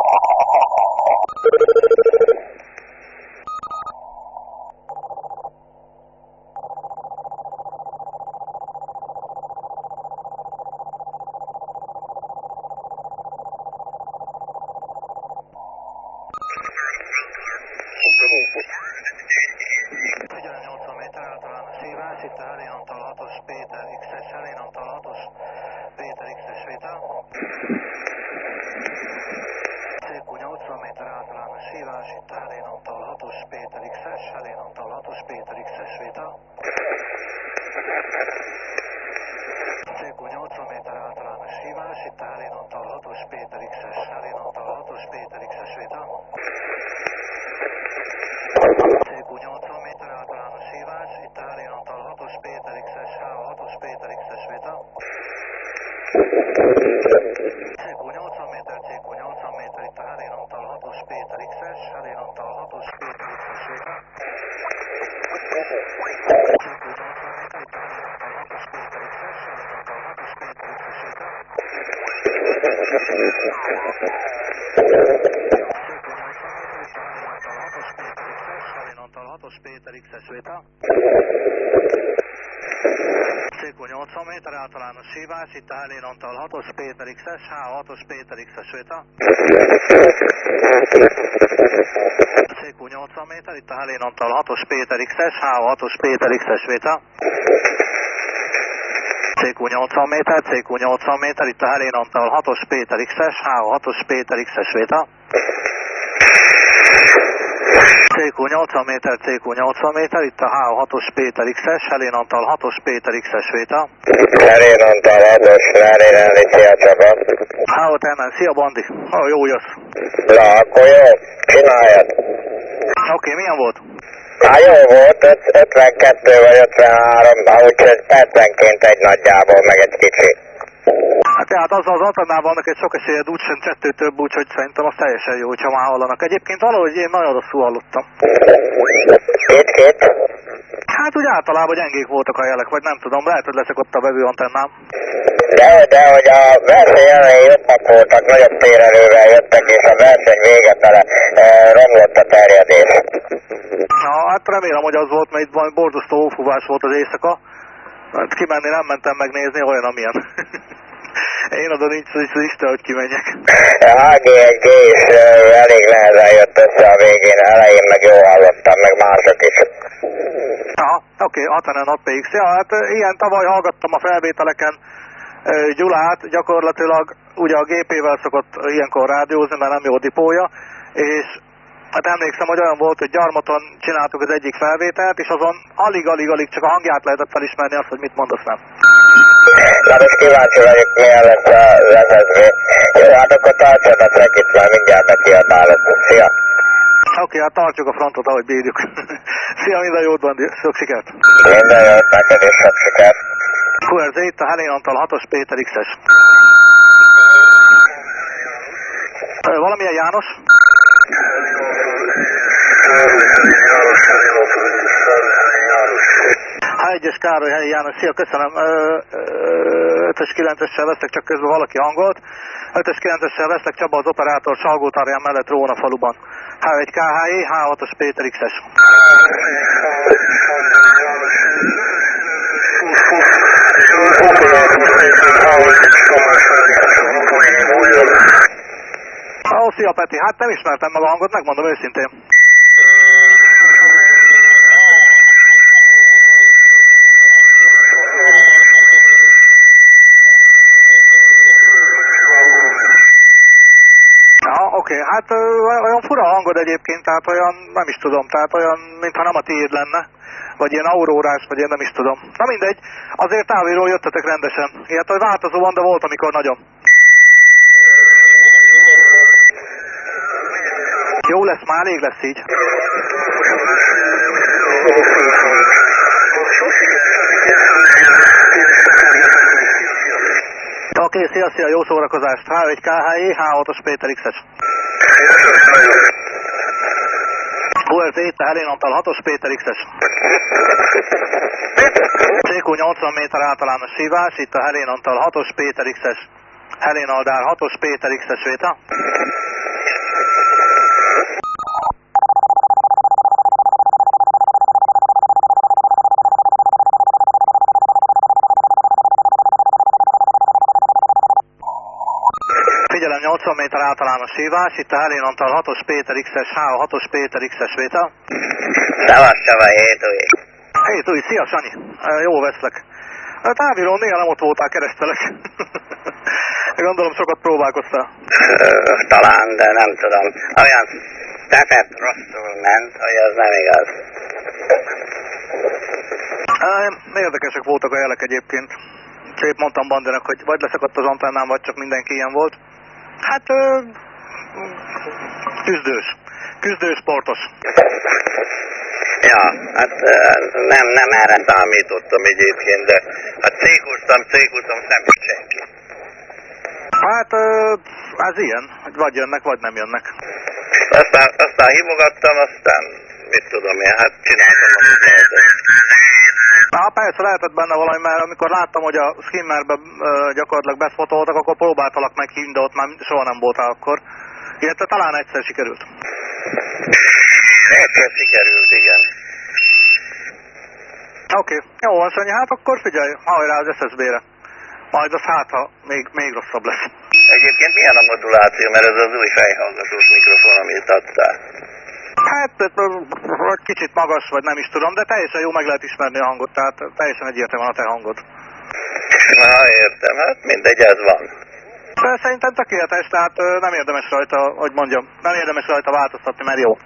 Figyelj, 80 méter általános hívás, itt a Helénontal 6-os Péter X-es, Helénontal 6-os Péter X-es vétel. CQ 80 méter általános hívás, itt a Helénontal 6-os Péter X-es, Helénontal 6-os Péter X-es vétel. CQ 80 méter általános hívás, itt a Helénontal 6-os Péter X-es, Helénontal 6-os Péter X-es vétel. CQ 80 méter általános hívás, itt a Helénontal 6-os Péter X-es, H6-os Péter X-es vétel. CQ 80 méter, CQ 80 méter, itt a Helénontal 6-os Péter X-es, Helénontal 6-os Péter X-es vétel. CQ 80 méter, itt a Helénontal 6-os Péter X-es, Helénontal 6-os Péter X-es vétel. CQ 80 méter általános hívás, itt a Helénontal 6-os Péter X-es, H6-os Péter X-es vétel. CQ 80 méter, itt a Helénontal 6-os Péter X-es, H6-os Péter X-es vétel. CQ 80 méter, CQ 80 méter, itt a Helénontal 6-os Péter X-es, H6-os Péter X-es vétel. CQ 80 méter, CQ 80 méter, itt a H6-os Péter X-es, Helénontal 6-os Péter X-es vétel. Helénontal 6-os, Helénontal, szia Csaba. H5-NN, szia Bandi. Jó jössz. Na, akkor jó, csináljad. Oké, milyen volt? Hát jó volt, 52 vagy 53, úgyhogy percenként egy nagyjából, meg egy kicsi. Hát tehát azzal az Antennával vannak egy sok esélyed úgysem 2 több, úgyhogy szerintem az teljesen jó, hogyha már hallanak. Egyébként valahogy én nagyon rosszul hallottam. Két? Hát úgy általában gyengék voltak a jelek, vagy nem tudom, lehet, hogy leszek ott a vevő antennám. De hogy a verseny elején jobbak voltak, nagyobb térerővel jöttek, és a verseny vége fele romlott a terjedés. Na, hát remélem, hogy az volt, mert itt valami borzasztó ófúvás volt az éjszaka. Hát kimenni nem mentem megnézni, olyan amilyen. Én oda nincs az Isten, hogy kimenjek. A HG1G is elég nehezen jött össze a végén, elején meg jól hallottam, meg mások is. Aha, oké, 66 PX. Ja, hát ilyen tavaly hallgattam a felvételeken Gyulát, gyakorlatilag ugye a gépével szokott ilyenkor rádiózni, mert nem jó dipója, és hát emlékszem, hogy olyan volt, hogy Gyarmaton csináltuk az egyik felvételt, és azon alig csak a hangját lehetett felismerni azt, hogy mit mondasz nem. Na most kíváncsi vagyok, milyen lesz az SSB. Jó, hát akkor tartsad a trekit, mert mindjárt bekiabálok. Szia! Oké, hát tartsuk a frontot, ahogy bírjuk. Szia, minden jót, Bandi, sok sikert! Minden jót, neked is sok sikert! QRZ, itt a Helénontal 6-os Péter X-es. Valamilyen János? H1-es Károly, helyi János, szia, köszönöm. 5-es 9-essel veszek, csak közben valaki hangolt. 5-es 9-essel veszek, Csaba az operátor, Salgótarján mellett Róna faluban. H1 KHE, H6-os Péter X-es. Ó, szia Peti, hát nem ismertem meg a hangot, megmondom őszintén. Oké, hát olyan fura hangod egyébként, tehát olyan, nem is tudom, tehát olyan, mintha nem a tiéd lenne, vagy ilyen aurórás, vagy én nem is tudom. Na mindegy, azért távolról jöttetek rendesen. Ilyet, hogy változó van, de volt, amikor nagyon. Jó lesz, már elég lesz így. Oké, szia, jó szórakozást. H1 KHE, H6-os Péter X-es. QRZ, itt a Helénontal 6-os Péter X-es. CQ 80 méter általános hívás, itt a Helénontal 6-os Péter X-es. Helénaldár 6-os Péter X-es vétel. 80 méter általános hívás, itt a Helén Antal 6-os Péter X-es, H, 6-os Péter X-es vétel. Szevasz, Csaba, Hétúj. Hétúj, szia Sanyi, jó veszlek. A távirón néha nem ott voltál, kerestelek. Gondolom sokat próbálkoztál. Talán, de nem tudom. Olyan stepet rosszul ment, hogy az nem igaz. Érdekesek voltak a jelek egyébként. Szép mondtam Bandinak, hogy vagy leszakadt az antennám, vagy csak mindenki ilyen volt. Hát, küzdős, sportos. Ja, hát nem erre számítottam egyébként, de hát cékoztam, semmit senki. Hát, ez ilyen, vagy jönnek, vagy nem jönnek. Aztán hívogattam, aztán mit tudom én, hát csináltam, amit lehetett. Persze lehetett benne valami, mert amikor láttam, hogy a skimmerbe gyakorlatilag beszfotoltak, akkor próbáltalak meghívni, de ott már soha nem voltál akkor. Illetve talán egyszer sikerült. Egyszer sikerült, igen. Oké, jó van Sanyi, hát akkor figyelj, hajrá az SSB-re. Majd az hát, ha még rosszabb lesz. Egyébként milyen a moduláció, mert ez az új fejhallgatós mikrofon, amit adtál? Hát kicsit magas, vagy nem is tudom, de teljesen jó meg lehet ismerni a hangot, tehát teljesen egyértelműen a te hangod. Na értem, hát mindegy, ez van. De szerintem tökéletes, tehát nem érdemes rajta, hogy mondjam, nem érdemes rajta változtatni, mert jó.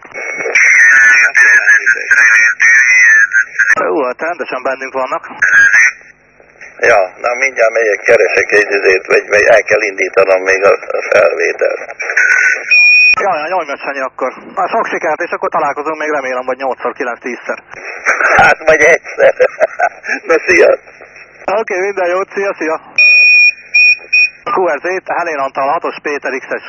Hát rendesen bennünk vannak. Ja, na mindjárt megyek, keresek egy izét, vagy el kell indítanom még a felvételt. Jaj, nyomj meg Sanyi akkor. Na sok sikert, és akkor találkozunk még remélem, vagy 8-szor, 9-10-szer. Hát vagy egyszer. Na szia! Oké, minden jót, szia! QRZ, Helén Antal, 6-os Péter X-es.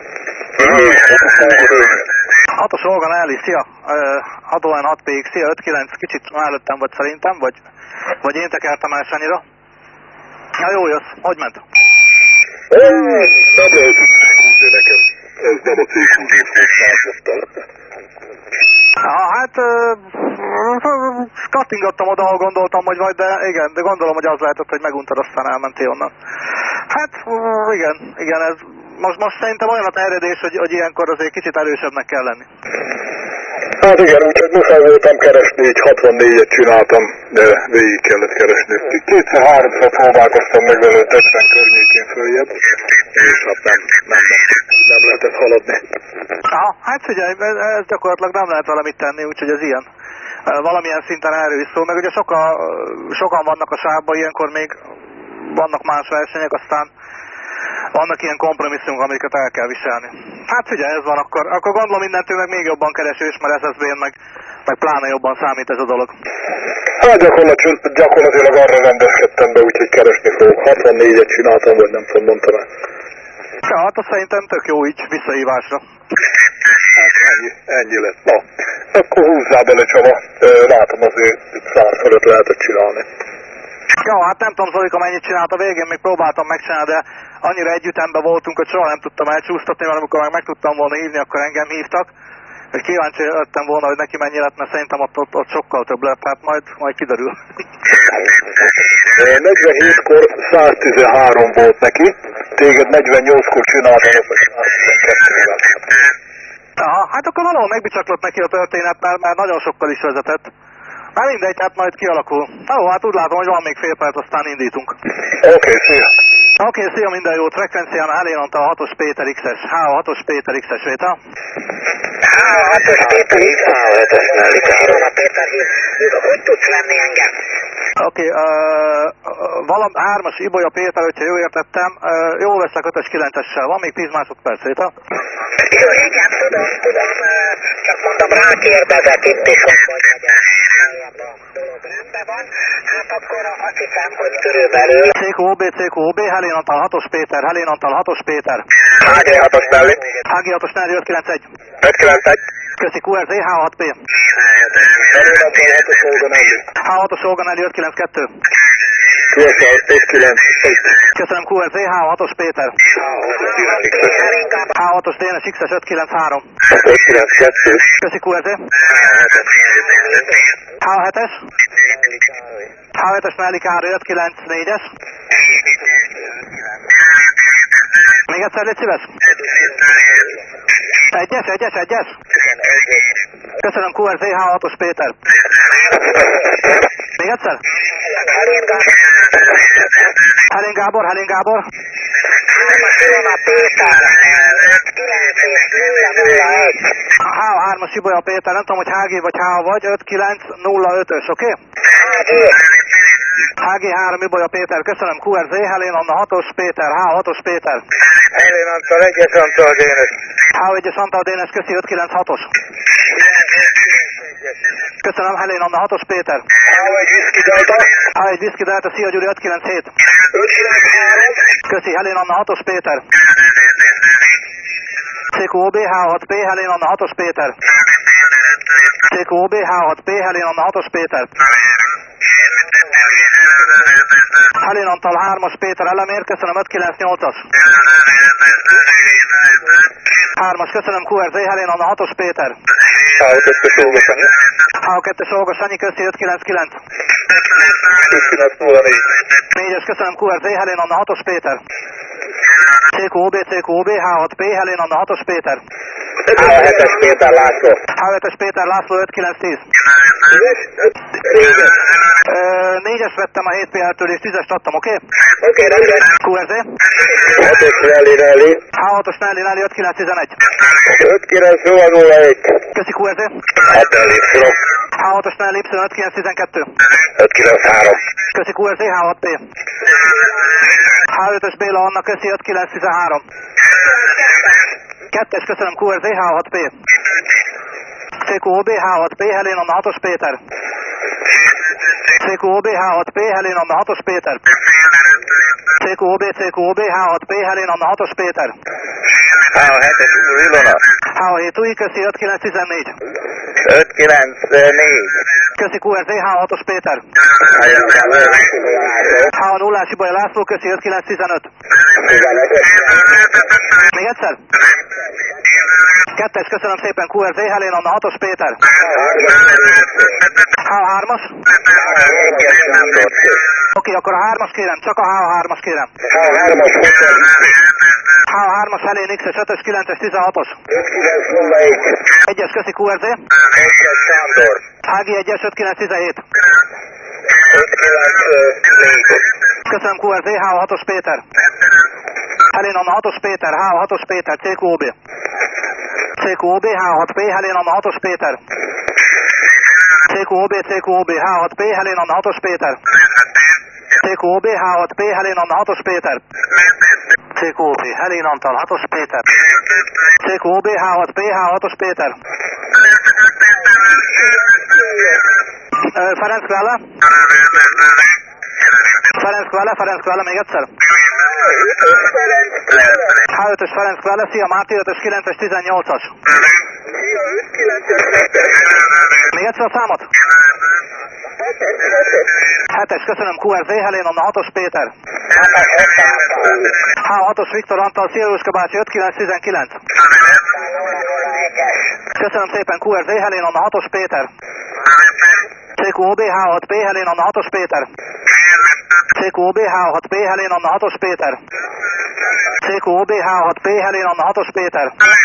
6-os Olga Nelly, szia! Adóan 6PX, szia, 5-9, kicsit előttem vagy szerintem, vagy én tekertem el Sanyira. Ja, jó jössz, hogy ment? Nem lehet nekem. Ez nem a céghúzásra. Hát kattingattam oda, ahol gondoltam, hogy vagy, de igen, de gondolom, hogy az lehetett, hogy meguntad, aztán elmentél onnan. Hát igen, ez most szerintem olyan a terjedés, hogy ilyenkor azért kicsit erősebbnek kell lenni. Hát igen, úgyhogy muszáj voltam keresni, így 64-et csináltam, de végig kellett keresni. Kétszer-háromszor próbálkoztam meg vele 50 környékén följebb, és hát nem lehetett haladni. Aha, hát figyelj, ez gyakorlatilag nem lehet vele mit tenni, úgyhogy ez ilyen. Valamilyen szinten erről is szól, meg ugye sokan vannak a sávban, ilyenkor még vannak más versenyek, aztán vannak ilyen kompromisszumok, amiket el kell viselni. Hát figyelj, ez van, akkor gondolom mindentől meg még jobban keresős, mert SSB-n meg pláne jobban számít ez a dolog. Hát gyakorlatilag arra rendezkedtem be, úgyhogy keresni fogok. 64-et csináltam, vagy nem tudom, mondtam el. Ja, hát azt szerintem tök jó így, visszahívásra. Hát ennyi lett. Na, akkor húzzál bele Csaba, látom azért 100 fölött lehetett csinálni. Ja, hát nem tudom Zolika mennyit csinált a végén, még próbáltam megcsinálni, de annyira együttemben voltunk, hogy soha nem tudtam elcsúsztatni, mert amikor meg tudtam volna hívni, akkor engem hívtak. Hogy kíváncsi lettem volna, hogy neki mennyi lett, mert szerintem ott sokkal több lett, hát majd kiderül. 47-kor 113 volt neki, téged 48-kor csináltam, hogy 112-vel. Aha, hát akkor valahol megbicsaklott neki a történet, mert nagyon sokkal is vezetett. Már mindegy, hát majd kialakul. Jó, hát úgy látom, hogy van még fél perc, aztán indítunk. Oké, szia! Oké, szia, minden jót. Frekvencián Helén Antal 6-os Péter X-es, H6-os Péter X-es vétel. H6-os Péter X, H7-es Nelly. Péter hogy tudsz venni engem? Oké, 3-as Ibolya Péter, hogyha jól értettem, jól veszek 5-es 9-essel, van még 10 másodperc vétel. Jó, igen, tudom, csak mondom, rákérdezek itt is, hogy rendben van, hát akkor azt hiszem, hogy körülbelül... CQOB, Helén Antal 6-os Péter, Helén Antal 6-os Péter. HG6-os Nelly. HG6-os Nelly 591. 591. Köszi QRZ, H6P. H6-os Olga Nelly 592. Köszönöm QRZ, H6-os Péter. H6-os DNS X-es 593. Köszi QRZ. H7-es. H7-es Nelly Károly 594-es. Még egyszer légy szíves. Egyes. Köszönöm, QRZ, H6-os Péter. Még egyszer? Helén Gábor. H3-as Ibolya Péter, nem tudom, hogy HG vagy H vagy, 5905-ös, oké? HG3 Ibolya Péter, köszönöm, QRZ, Helén Anna 6-os Péter, H6-os Péter. Helén Antal 1-es Antal Dénes. H1-es Antal Dénes, köszi, 596-os. Köszönöm, Helén Anna 6-os Péter. H1 Whisky Delta, szia Gyuri, 597. Köszi, Helén Anna 6-os Péter. CQOB, H6P, Helén Anna 6-os Péter. CQOB, H6P, Helén Anna 6-os Péter. Helén Antal 3-as Péter elemér, köszönöm, 598-as. 3-as, köszönöm, QRZ, Helén Anna 6-os Péter. H2-es Olga Sanyi. H2-es Olga Sanyi, köszi, 599. 5904. 4-es, köszönöm, QRZ, Helén Anna 6-os Péter. CQOB, H6P, Helén Anna 6-os Péter. H7-es Péter László. H7-es Péter László, 5910. 4-es vettem a 7PL-től és 10-est adtam, oké? Oké, rendben. QRZ. 6-os Nelly. H6-os Nelly 5911. 5901. Köszi, QRZ. 6 Nelly Y. H6-os Nelly Y 5912. 593. Köszi, QRZ, H6P. H5-ös Béla Anna, köszi, 5913. 2-es, köszönöm, QRZ, H6P. CQOB, H6P, Helén Anna 6-os Péter. CQOB, H6P, Helén Anna 6-os Péter. CQOB, H6P, Helén Anna 6-os Péter. H7-es Ilona. H7 új, köszi, 5914. 594. Köszi, QRZ, H6-os Péter. H0-ás Ibolya László, köszi, 5915. Még egyszer? 2-es, köszönöm szépen, QRZ, Helén Anna 6-os Péter. H3-as? Oké, akkor a 3-as kérem, csak a H3-as kérem. H3-as, Helén X-es, 5-ös, 9-es, 16-os. 1-es, köszi, QRZ. HG1-es, 5917. Köszönöm, QRZ, H6-os Péter. Helén Anna 6-os Péter, H6-os Péter, CQOB. CQOB, H6P, Helén Anna 6-os Péter. CQOB, H6P, Helén Anna 6-os Péter. CQOB, H6P, Helén Anna 6-os Péter. CQOB, Helén Antal 6-os Péter. CQOB, H6P, H6-os Péter. Ferenc Kvele, még egyszer. H5-ös Ferenc Kvele, szia Máté, 5-ös, 9-es, 18-as. Még egyszer a számot? 7-es, köszönöm, QRZ, Helén Anna 6-os Péter. H6-os Viktor Antal, szia Jóska bácsi, 5919. Köszönöm szépen, QRZ, Helén Anna 6-os Péter. CQOB, H6P, Helén Anna 6-os Péter. CQOB, H6P, Helén Anna 6-os Péter. CQOB, H6P, Helén Anna 6-os Péter.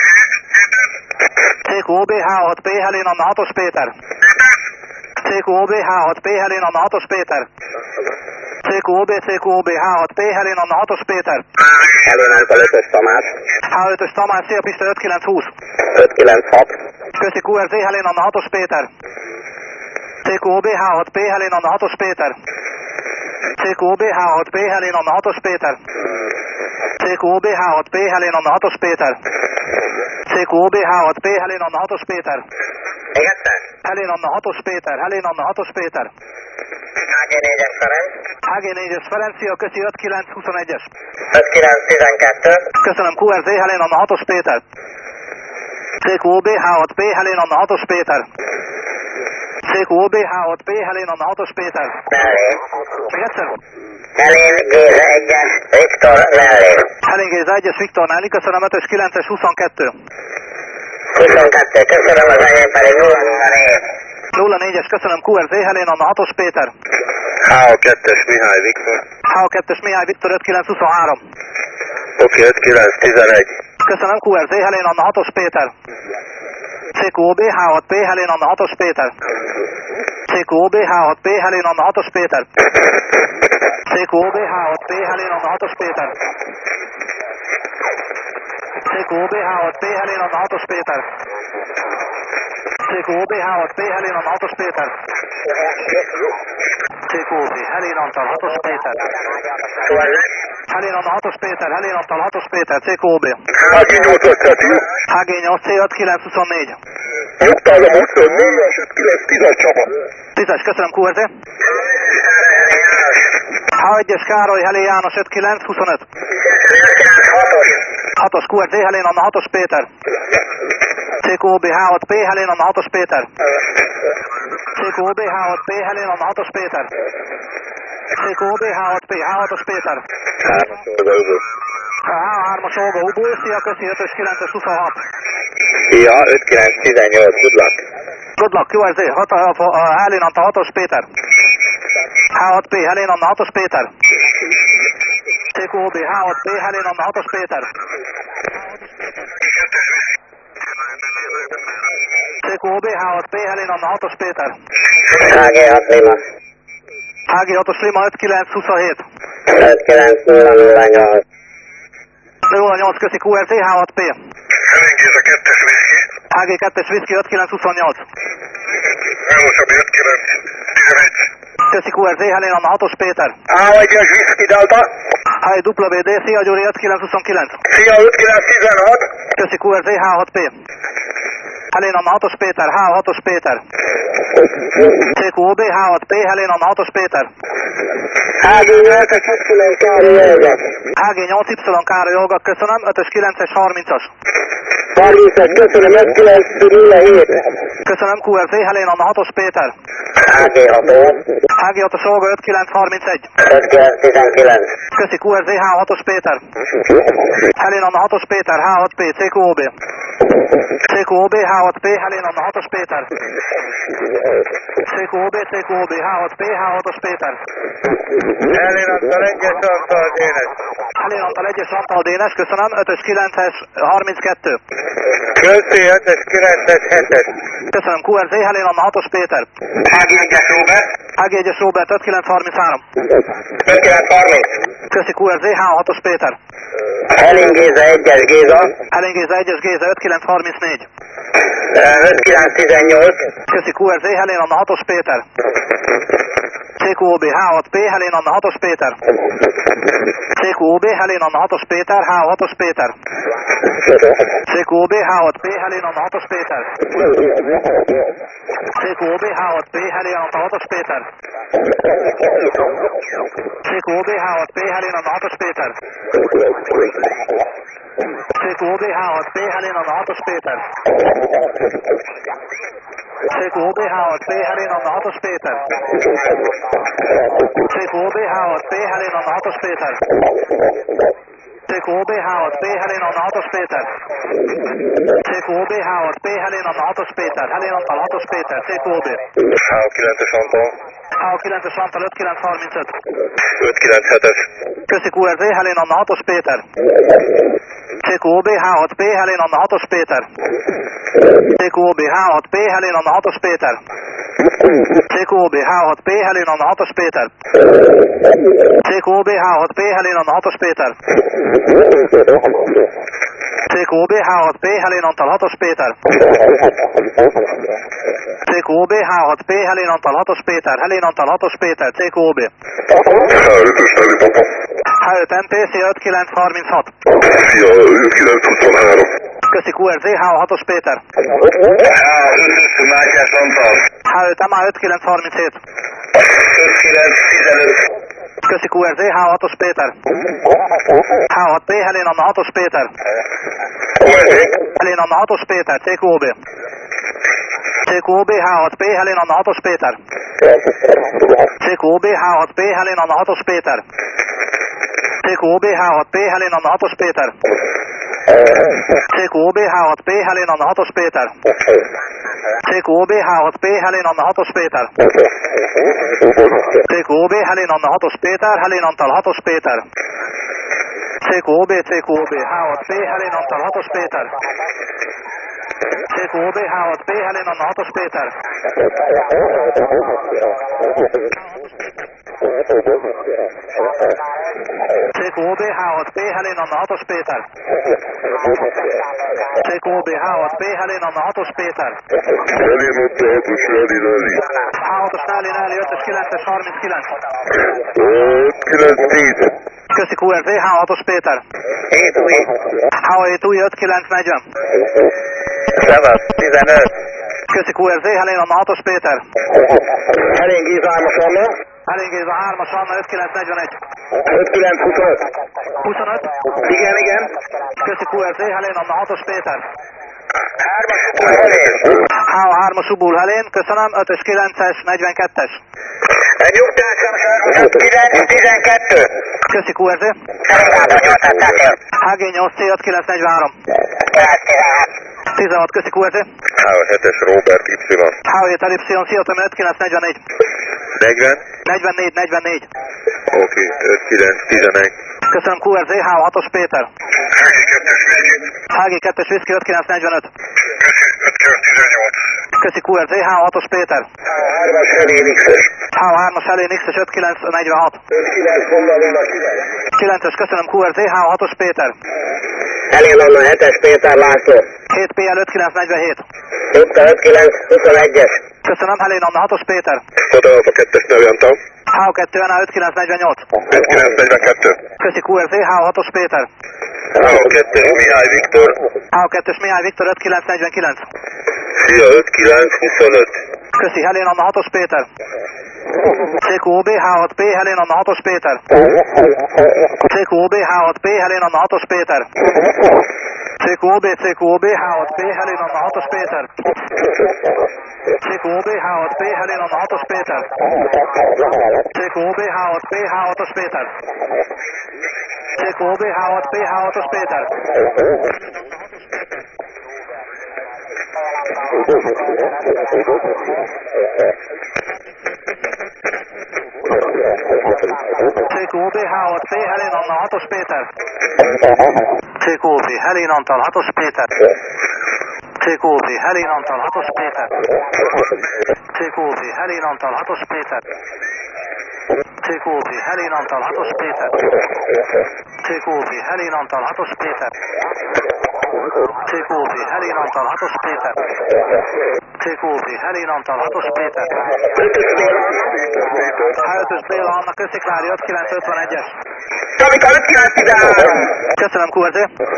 CQOB, H6P, Helén Anna 6-os Péter. CQOB, H6P, Helén Anna 6-os Péter. CQOB, H6P, Helén Anna 6-os Péter. Helén Antal 5-ös Tamás. H5-ös Tamás, szia Pista, 5920. 596. Köszi, QRZ, Helén Anna 6-os Péter. CQOB, H6P, Helén Anna 6-os Péter. CQOB, H6P, Helén Anna 6-os Péter. CQOB, H6P, Helén Anna 6-os Péter. CQOB, H6P, Helén Anna 6-os Péter. Még egyszer? Helén Anna 6-os Péter, Helén Anna 6-os Péter. HG4-es Ferenc. HG4-es Ferenc, szia, köszi, 5921-es. 5912. Köszönöm, QRZ, Helén Anna 6-os Péter. CQOB, H6P, Helén Anna 6-os Péter. CQOB, H6P, Helén Anna 6-os Péter. Mellé. Még egyszer? Helén Géza 1-es, Viktor Mellé. Helén Géza 1-es, Viktor Nelly, köszönöm, 5-ös, 9-es, 22. 22, köszönöm, az enyém pedig 004. 04-es, köszönöm, QRZ, Helén Anna 6-os Péter. H2-es Mihály Viktor. H2-es Mihály Viktor, 5923. Oké, 5911. Köszönöm, QRZ, Helén Anna 6-os Péter. CQOB, H6P, Helén Anna 6-os Péter. CQOB, H6P, Helén Anna 6-os Péter. CQOB, H6P, Helén Anna 6-os Péter. CQOB, H6P, Helén Anna 6-os Péter. CQOB, H6P, Helén Anna 6-os Péter. CQOB, Helén Antal 6-os Péter. Helén Anna 6-os Péter, Helén Antal 6-os Péter, CQOB. HG8C 5924. Nyugtázom 24-es, 9-10-es Csaba. 10-es, köszönöm, QRZ. H1-es Károly, Helé János 5925. 6-os QRZ, Helén Anna 6-os Péter. CQOB, H6P, Helén Anna 6-os Péter. CQOB, H6P, Helén Anna 6-os Péter. CQOB, H6P, H6-os Péter. H3-as Olga Ubó, szia, köszi, 5-ös 9-es 26. Szia, 5918, good luck. Good luck, QRZ, Helén Anna 6-os Péter. H6P, Helén Anna 6-os Péter. CQOB, H6P, Helén Anna 6-os Péter. CQOB, H6P, Helén Anna 6-os Péter. HG6 Lima. HG6-os Lima 5927. 59008. 08, köszi, QRZ, H6P. Elengéz a 2-es whisky. HG2-es Whisky 5928. Elmosabi 5911. Köszi, QRZ, Helén Anna 6-os Péter. A1-es whisky Delta. HWD, szia, Gyuri 5929. Szia, 5916. Köszi, QRZ, H6P. Helén Anna 6-os Péter, H6-os Péter. CQOB, H6P, Helén Anna 6-os Péter. HG8-es Y Károly Olga. HG8Y Károly Olga, köszönöm, 5-ös 9-es 30-as. 30-as, köszönöm, 5907. Köszönöm, QRZ, Helén Anna 6-os Péter. HG6-os. HG6-os Olga 5931. 5919. Köszi, QRZ, H6-os Péter. Helén Anna 6-os Péter, H6P, CQOB. CQOB, H6P, Helén Anna 6-os Péter. CQOB, H6P, H6-os Péter. Helén Antal 1-es Antal Dénes. Helén Antal 1-es Antal Dénes, köszönöm, 5-ös 9-es 32. Köszi, 5-es 9-es 7-es. Köszönöm, QRZ, Helén Anna 6-os Péter. HG1-es Robert. HG1-es Robert 5933. 5930. Köszi, QRZ, H6-os Péter. Helén Géza 1-es Géza. Helén Géza 1-es Géza 5934. 5918. Köszi, QRZ, Helén Anna 6-os Péter. CQOB, H6P, Helén Anna 6-os Péter. CQOB, Helén Anna 6-os Péter, H6-os Péter. CQOB, H6P, Helén Anna 6-os Péter. CQOB, H6P, Helén Anna 6-os Péter. CQOB, H6P, Helén Anna 6-os Péter. CQOB, H6P, Helén Anna 6-os Péter. CQOB, H6P, Helén Anna 6-os Péter. CQOB, H6P, Helén Anna 6-os Péter. CQOB, H6P, Helén Anna 6-os Péter. CQOB, H6P, Helén Anna 6-os Péter. Helén Antal 6-os Péter, CQOB. H9-es Antal. H9-es Antal 5935. 597-es. Köszi, QRZ, Helén Anna 6-os Péter. CQOB, H6P, Helén Anna 6-os Péter. CQOB, H6P, Helén Anna 6-os Péter. CQOB, H6P, Helén Anna 6-os Péter. CQOB, H6P, Helén Anna 6-os Péter. CQOB, H6P, Helén Antal 6-os Péter. CQOB, H6P, Helén Antal 6-os Péter. Helén Antal 6-os Péter, CQOB. H5 MPC 5936. Szia, 5923. Köszi, QRZ, H6-os Péter. H5 Mátyás Antal. H5 MA 5937. 5915. Köszi, QRZ, H6-os Péter. H6P, Helén Anna 6-os Péter. Helén Anna 6-os Péter, CQOB. CQOB, H6P, Helén Anna 6-os Péter. CQOB, H6P, Helén Anna 6-os Péter. CQOB, H6P, Helén Anna 6-os Péter. CQOB, H6P, Helén Anna 6-os Péter. CQOB, H6P, Helén Anna 6-os Péter. CQOB, Helén Anna 6-os Péter, Helén Antal 6-os Péter. CQOB, CQOB, H6P, Helén Antal, 6-os Péter. CQOB, H6P, Helén Anna, 6-os Péter. CQOB, H6P, Helén Anna, 6-os Péter. CQOB, H6P, Helén Anna, 6-os Péter. Helén ott a 6-os Rally. H6-os Náli, 5-ös, 9-es, 39. 9-10. Köszi QRZ, H6-os Péter. 7 új. H7 új, 5-9-40. Szevasz, 15. Köszi QRZ, Helén Anna, 6-os Péter. Helén Géza 3-as Anna. Helén Géza, 3-as Anna, 5-9-41. 5-9-25. 25. Igen, igen. Köszi QRZ, Helén Anna, 6-os Péter. 3-as Subul Helén. H3-as Subul Helén, köszönöm, 5-ös, 9-es, 42-es. Nyugtársam sajnos 9-12. Köszi QRZ. HG8C, 5-9-43. 16, köszi QRZ. H7-es Robert Y. H7 Y, Sziotomi, 5-9-44. 40. 44-44. Oké, 5-9-11. Köszönöm QRZ, H6-os Péter. HG2-es Whisky, 5-9-45. 5-9-18. Köszi QRZ, H6-os Péter. 3-as Helén X-es. H3-as Helén X-es, 5-9-46. 9-es, köszönöm QRZ, H6-os Péter. Helén Anna 7-es Péter László. 7 PL, 5-9-47. 5-9-21-es. Köszönöm, Helén Anna, 6-os Péter. Oda az a 2-es Nevi Antal. H2 NA, 5-9-48. 5-9-42. Köszi QRZ, H6-os Péter. H2-es Mihály Viktor. H2-es Mihály Viktor, 5-9-49. Szia, 5-9-25. Köszi, Helén Anna, 6-os Péter. CQOB, H6P, Helén Anna, 6-os Péter. CQOB, H6P, Helén Anna, 6-os Péter. CQOB, CQOB, H6P, Helén Anna, 6-os Péter. CQOB, H6P, Helén Anna, 6-os Péter. CQOB, H6P, H6-os Péter. CQOB, H6P, H6-os Péter. CQOB, H6P, Helén Anna, 6-os Péter. CQOB, Helén Antal, 6-os Péter. CQOB, Helén Antal, 6-os Péter. CQOB, Helén Antal, 6-os Péter. CQOB, Helén Antal, 6-os Péter. CQOB, Helén Antal, 6-os Péter. CQOB, Helén Antal, 6-os Péter. CQOB, Helén Antal, 6-os Péter. H5-ös Béla Anna, Kösziklári, 5-9-51-es. Kamika 5-9-13. Köszönöm QRZ.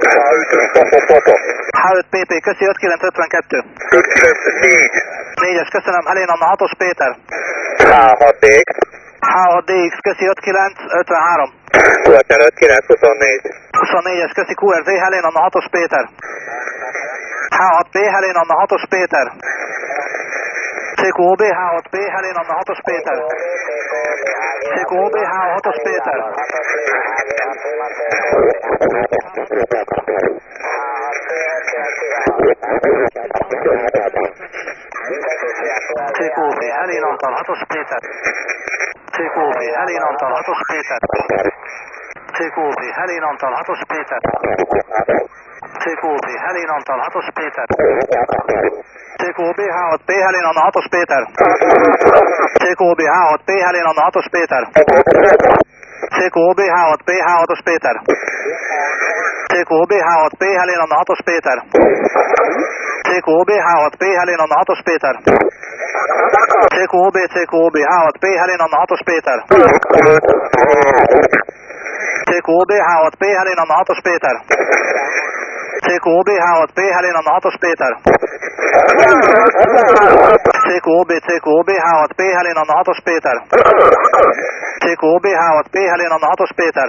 H5 PP, köszi, 5-9-52. 5-9-4. 4-es, köszönöm, Helén Anna, 6-os Péter. H6-DX. H6DX, köszi, 5-9-53. 5-9-24. 24-es, köszi QRZ, Helén Anna, 6-os Péter. H6P, Helén Anna, 6-os Péter. CQOB, H6P, Helén Anna, 6-os Péter. CQOB, H6-os Péter. CQOB, Helén Antal, 6-os Péter. CQOB, Helén Antal, 6-os Péter. CQOB, Helén Antal, 6-os Péter. CQOB, Helén Antal, 6-os Péter. CQOB, H6P, Helén Anna, 6-os Péter. CQOB, H6P, Helén Anna, 6-os Péter. CQOB, H6P, H6-os Péter. CQOB, H6P, Helén Anna, 6-os Péter. CQOB, H6P, Helén Anna, 6-os Péter. CQOB, CQOB, H6P, Helén Anna, 6-os Péter. CQOB, H6P, Helén Anna, 6-os Péter. CQOB, H6P, Helén Anna, 6-os Péter. CQOB, CQOB, H6P, Helén Anna, 6-os Péter. CQOB, H6P, Helén Anna, 6-os Péter.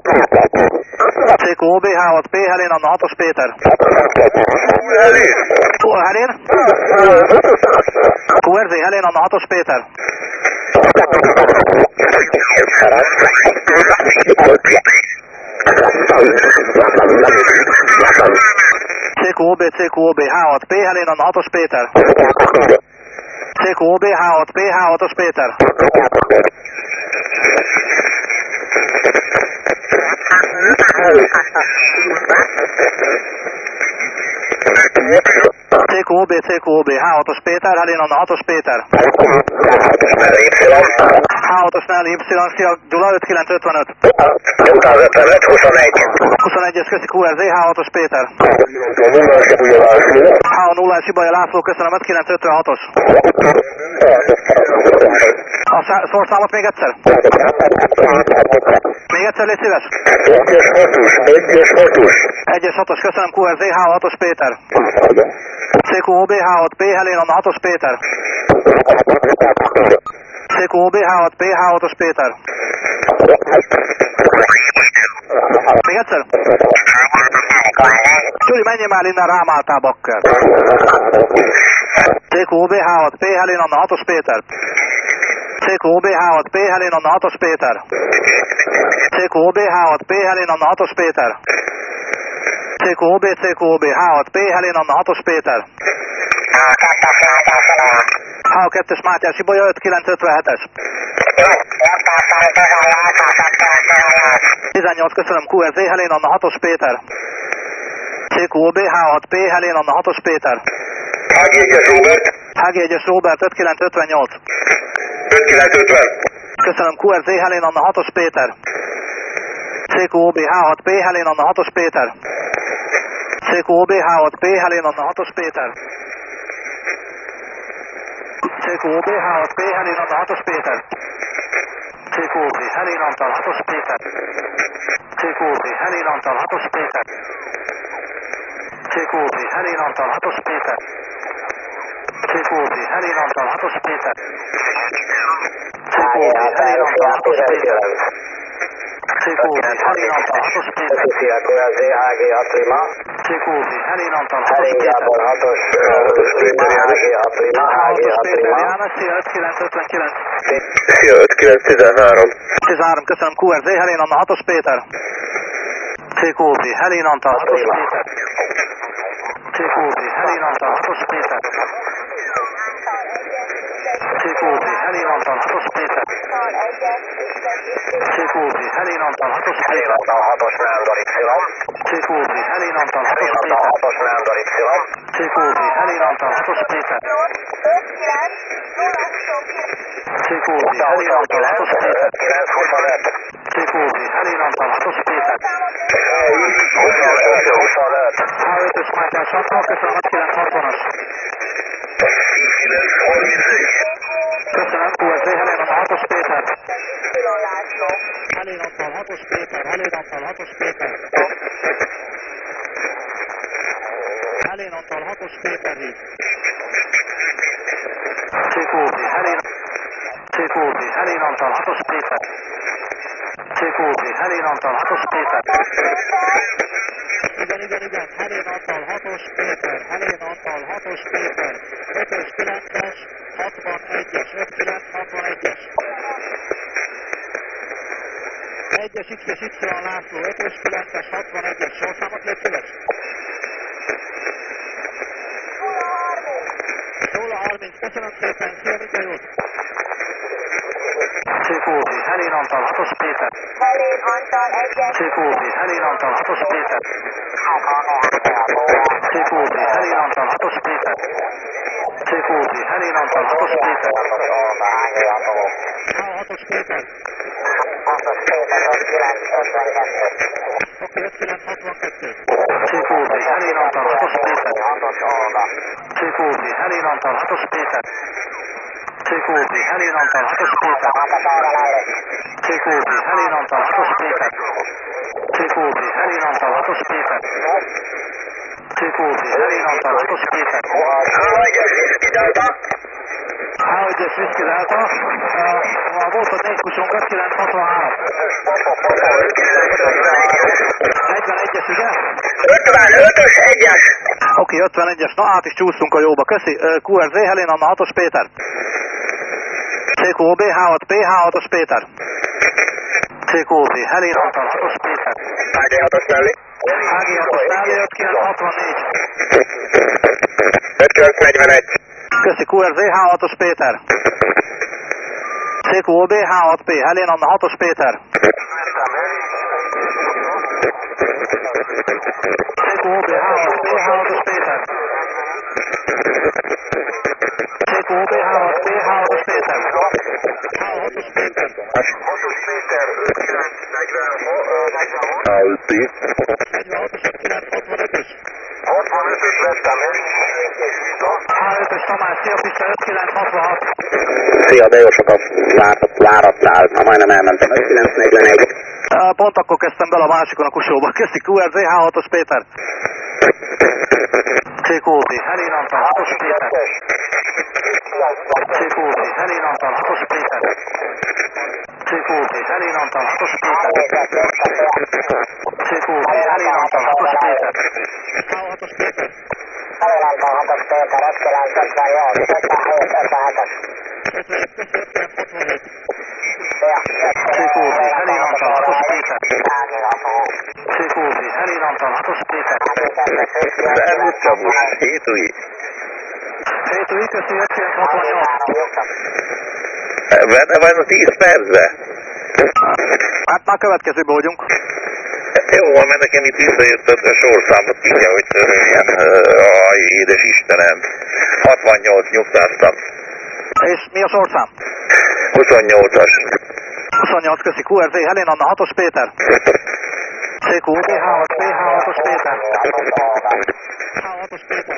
CQOB, H6P, Helén Anna, 6-os Péter. Helén? QRZ, Helén Anna, 6-os Péter. CQOB, CQOB, H6P, Helén Anna, 6-os Péter. CQOB, H6P, H6-os Péter. CQOB, CQOB, H6-os Péter, Helén Anna 6-os Péter. H6-os Nelly Y, szia, Gyula 5955. 555, 21. 21-es, köszi QRZ, H6-os Péter. H0-es Ibaja László, köszönöm, 5956-os. A szorszámot még egyszer? Még egyszer, légy szíves? 1-es 6-os, köszönöm, QRZ, H6-os Péter. CQOB, H6P, Helén Anna 6-os Péter. CQOB, H6P, H6-os Péter. Még egyszer? Gyuri, menjél már innen, rám álltál, bakker. CQOB, H6P, Helén Anna 6-os Péter. CQOB, H6P, Helén Anna 6-os Péter. CQOB, H6P, Helén Anna 6-os Péter. CQOB, CQOB, H6P, Helén Anna 6-os Péter. H2-es Mátyás Ibolya 5957-es. 18, köszönöm, QRZ, Helén Anna 6-os Péter. CQOB, H6P, Helén Anna 6-os Péter. HG1-es Robert 5958. 5950. Köszönöm, QRZ, Helén Anna 6-os Péter. CQOB, H6P, Helén Anna 6-os Péter. CQOB, H6P, Helén Anna 6-os Péter. CQOB, H6P, Helén Anna 6-os Péter. CQOB, Helén Antal 6-os Péter. CQOB, Helén Antal 6-os Péter. CQOB, Helén Antal 6-os Péter. CQOB, Helén Antal 6-os Péter. CQOB, Helén Antal 6-os Péter. CQOB, Helén Antal 6-os Péter. CQOB, Helén Antal 6-os Péter. János, szia, 5959. Szia, 5913. 13, köszönöm, QRZ, Helén Anna 6-os Péter. CQOB, Helén Antal 6-os Péter. CQOB, Helén Antal 6-os Péter. CQOB, Helén Antal 6-os Péter. CQOB, Helén Antal 6-os Péter. CQOB, Helén Antal 6-os Péter. CQOB, Helén Antal 6-os Péter. CQOB, Helén Antal 6-os Péter. CQOB, Helén Antal 6-os Péter. H5-ös Mátyás 60, köszönöm, 960-as. Köszönöm, QRZ, Helén Antal 6-os Péter. Helén Antal 6-os Péter, Helén Antal 6-os Péter. Helén Antal 6-os Péter hív. CQOB, CQOB, Helén Antal 6-os Péter. CQOB, Helén Antal 6-os Péter. Igen, Helén Antal 6-os Péter, Helén Antal 6-os Péter. 5-ös, 9-es, 61-es, 5961-es. 1-es X és Y László, 5-ös, 9-es, 61-es, sorszámot légy szíves. 030, köszönöm szépen, szia, minden jót. CQOB, Helén Antal 6-os Péter. CQOB, Helén Antal 6-os Péter. CQOB, Helén Antal 6-os Péter. CQOB, Helén Antal 6-os Péter. H6-os Péter. Oké, 5962. CQOB, Helén Antal 6-os Péter. CQOB, Helén Antal 6-os Péter. CQOB, Helén Antal 6-os Péter. CQOB, Helén Antal 6-os Péter. CQOB, Helén Antal 6-os Péter. CQOB, Helén Antal 6-os Péter. H1-es Whisky Delta. Volt a 4 kusunk, 5963. 41-es, ugye? 55-ös, 1-es. Oké, 51-es, na át is csúsztunk a jóba, köszi. QRZ, Helén Anna 6-os Péter. CQOB, H6P, H6-os Péter. CQOB, Helén Antal 6-os Péter. HG6-os Nelly. HG6-os Nelly, 5964. 5941. Köszi, QRZ, H6-os Péter. CQOB, H6P, Helén Anna 6-os Péter. CQOB H6P, H6-os Péter. CQOB H6P, H6-os Péter. H6-os Péter. H6-os Péter, 946. 46-os 965-ös. 65-ös vettem, H5-ös Tamás, szia Pista, 5966. Szia, de jó sokat várattál, majdnem elmentem 5941. Pont akkor kezdtem bele a másikon a kusóba. Köszi QRZ, H6-os Péter. CQOB, Helén Antal, 6-os Péter. CQOB, Helén Antal, 6-os Péter. CQOB, Helén Antal, 6-os Péter. CQOB, Helén Antal, 6-os Péter. H6-os Péter. Helén Antal, 6-os Péter, 5958, 57-es. CQOB, Helén Antal, 6-os Péter. CQOB, Helén Antal, 6-os Péter. Elmúlt Csabus, Hétúi. Hétúi, köszi, 5968. Benne van a 10 percbe? Hát már következőbe vagyunk. Jó, mert nekem itt visszajött a sorszámot, így, hogy ilyen, édes Istenem. 68 nyugtáztam. És mi a sorszám? 28-as. 28, köszi, QRZ, Helén Anna, 6-os Péter. CQOB, H6P, H6-os Péter. H6-os Péter.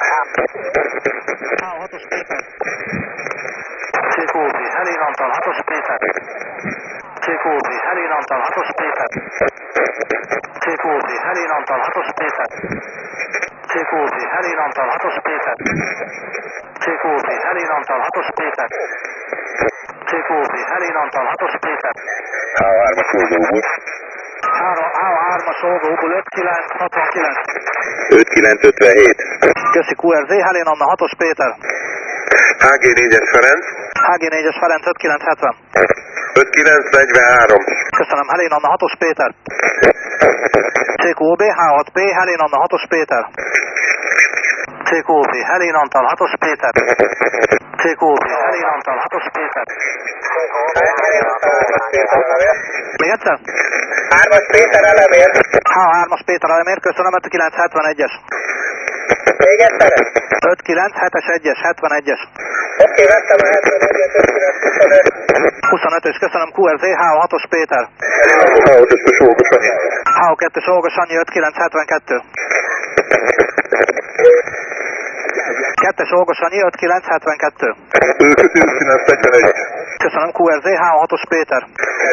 H6-os Péter. CQOB, Helén Antal, 6-os Péter. CQOB, Helén Antal, 6-os Péter. CQOB, Helén Antal, 6-os Péter. CQOB, Helén Antal, 6-os Péter. CQOB, Helén Antal, 6-os Péter. CQOB, Helén Antal, 6-os Péter. H3-as Olgóbusz. H3-as Olgóból, 5969. 5957. Köszi QRZ, Helén Anna, 6-os Péter. HG4-es Ferenc. HG4-es Ferenc, 5970. 5943. Köszönöm, Helén Anna, 6-os Péter. CQOB, H6P, Helén Anna, 6-os Péter. CQOB, Helén Antal, 6-os Péter. CQOB, Helén Antal, 6-os Péter. Még egyszer? 3-as Péter elemér. H3-as Péter elemér, köszönöm, 5971-es. Még egyszer? 5971-es, 71-es. Oké, vettem a 71-et, 5925. 25-ös, köszönöm, QRZ, H6-os Péter. H2-es Olgosan. H2-es Olga Sanyi, 5972. 2-es Olga Sanyi, 5972. 5941. Köszönöm, QRZ, H6-os Péter.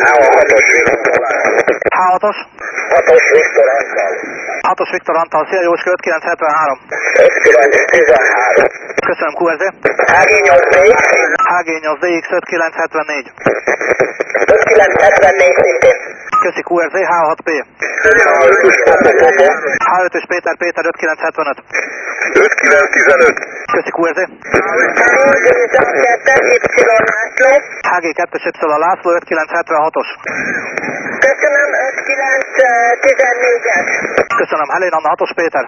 H6-os? 6-os Viktor Antal. 6-os Viktor Antal, szia Jóska, 5973. 5913. Köszönöm, QRZ. HG8DX. HG8DX, 5974. 5974 szintén. Köszi, QRZ, H6P. H5-ös Péter, 5975. 5915. Köszi, QRZ. HG2-es Y László, 5976-os. Köszönöm, 5914-es. Köszönöm, Helén Anna, 6-os Péter.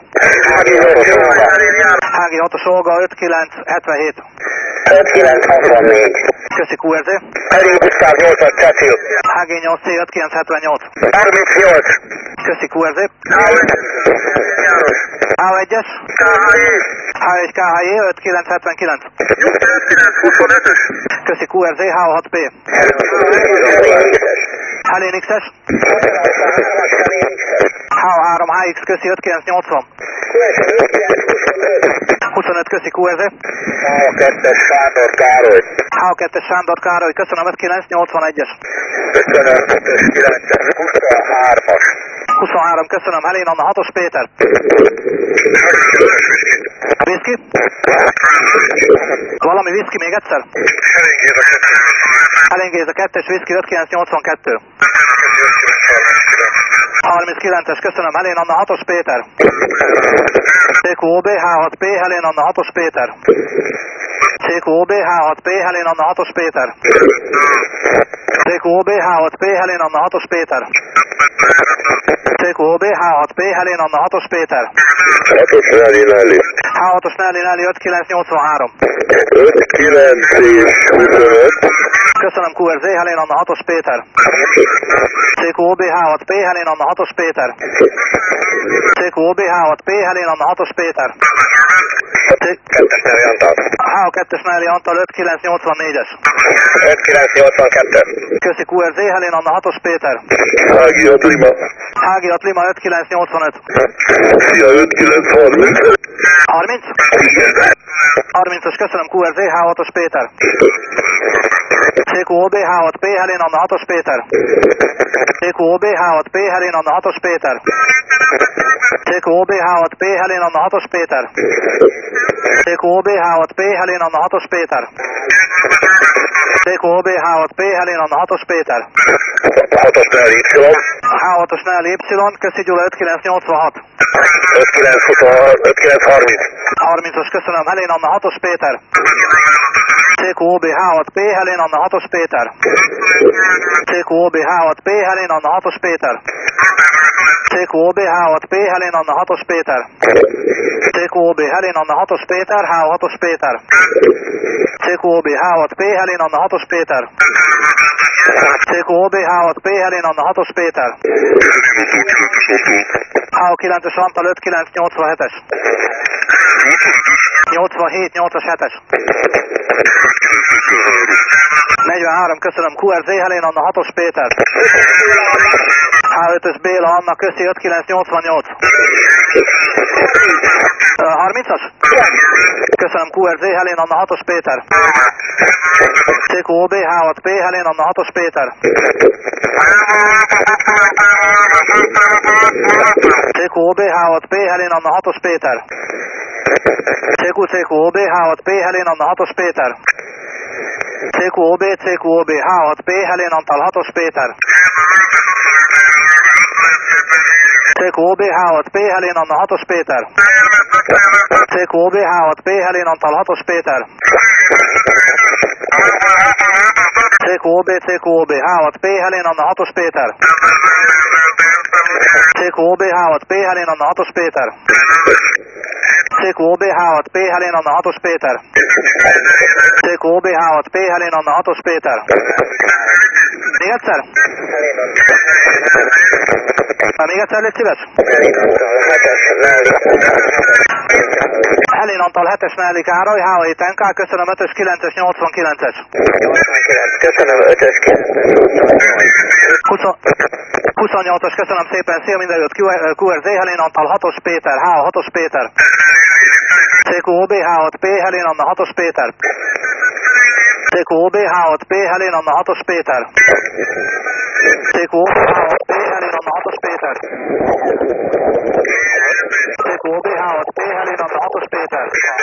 HG6-os Olga, 5977. 5964. Köszi, QRZ. Helyi Gusztáv 8-as Cecil. HG8C, 5978. 38. Köszi, QRZ. A1-es. H1 KHJ, 5979. 5925-ös. Köszi, QRZ, H6P. Helén X-es. H3HX, köszi, 5980. 25, köszi, QRZ. H2-es Sándor Károly. H2-es Sándor Károly, köszönöm, 5981-es. Köszönöm, 23-as. 23, köszönöm, Helén Anna, 6-os Péter. Whisky? Valami whisky még egyszer? Helén Géza 2-es whisky, 5982. 39-es, köszönöm, Helén Anna, 6-os Péter. CQOB, H6P, Helén Anna, 6-os Péter. CQOB, H6P, Helén Anna, 6-os Péter. CQOB, H6P, Helén Anna, 6-os Péter. CQOB, H6P, Helén Anna, 6-os Péter. 6-os Nelly Nelly. H6-os Nelly Nelly, 5983. 59 és 25. Köszönöm, QRZ, Helén Anna, 6-os Péter. CQOB, H6P, Helén Anna, 6-os Péter. CQOB, H6P, Helén Anna 6-os Péter. Kettes Nelly Antal. H2-es Nelly Antal 5984-es. 5982. Köszi QRZ, Helén Anna 6-os Péter. Hágiat Lima. Hágiat Lima 5985. Szia, 5930. 30? 30-as, köszönöm QRZ, H6-os Péter. CQOB, H6P, Helén Anna 6-os Péter. CQOB, H6P, Helén Anna 6-os Péter. CQOB, H6P, Helén Anna 6-os Péter. CQOB, H6P, Helén Anna 6-os Péter. CQOB, H6P, Helén Anna 6-os Péter. 6-os Nelly Y. H6-os Nelly Y, köszi Gyula 5986. 5930. 30-as, köszönöm, Helén Anna 6-os Péter. CQOB, H6P, Helén Anna 6-os Péter. CQOB, H6P, Helén Anna 6-os Péter. CQOB, H6P, Helén Anna 6-os Péter. CQOB, Helén Anna 6-os Péter, H6-os Péter. CQOB, H6P, Helén Anna 6-os Péter. CQOB, H6P, Helén Anna 6-os Péter. H9-es Antal 5987-es. 87, 8-as, 7-es. 43, köszönöm, QRZ, Helén Anna 6-os Péter. H5-ös Béla Anna, köszi 5988. 30-as? Köszönöm, QRZ, Helén Anna 6-os Péter. CQOB, H6P, Helén Anna 6-os Péter. CQOB, H6P, Helén Anna 6-os Péter. CQOB, H6P, Helén Anna 6-os Péter. CQOB, H6P, Helén Antal 6-os Péter. CQOB, H6P, Helén Anna 6-os Péter. CQOB, H6P, Helén Antal 6-os Péter. CQOB, H6P, Helén Anna 6-os Péter. CQOB, H6P, Helén Anna 6-os Péter. CQOB, H6P, Helén Anna 6-os Péter. CQOB, H6P, Helén Anna 6-os Péter. Még egyszer? Még egyszer, légy szíves? Helén Antal 7-es Nelly Károly, H7 NK, köszönöm 5-ös 9-es 89-es. 89, köszönöm 5-ös 28-as, köszönöm szépen, szia, minden jót, QRZ, Helén Antal 6-os Péter, H6-os Péter. CQOB, H6P, Helén Anna 6-os Péter. CQOB, H6P, Helén Anna 6-os Péter. CQOB, H6P, Helén Anna 6-os Péter. CQOB, H6P, Helén Anna 6-os Péter.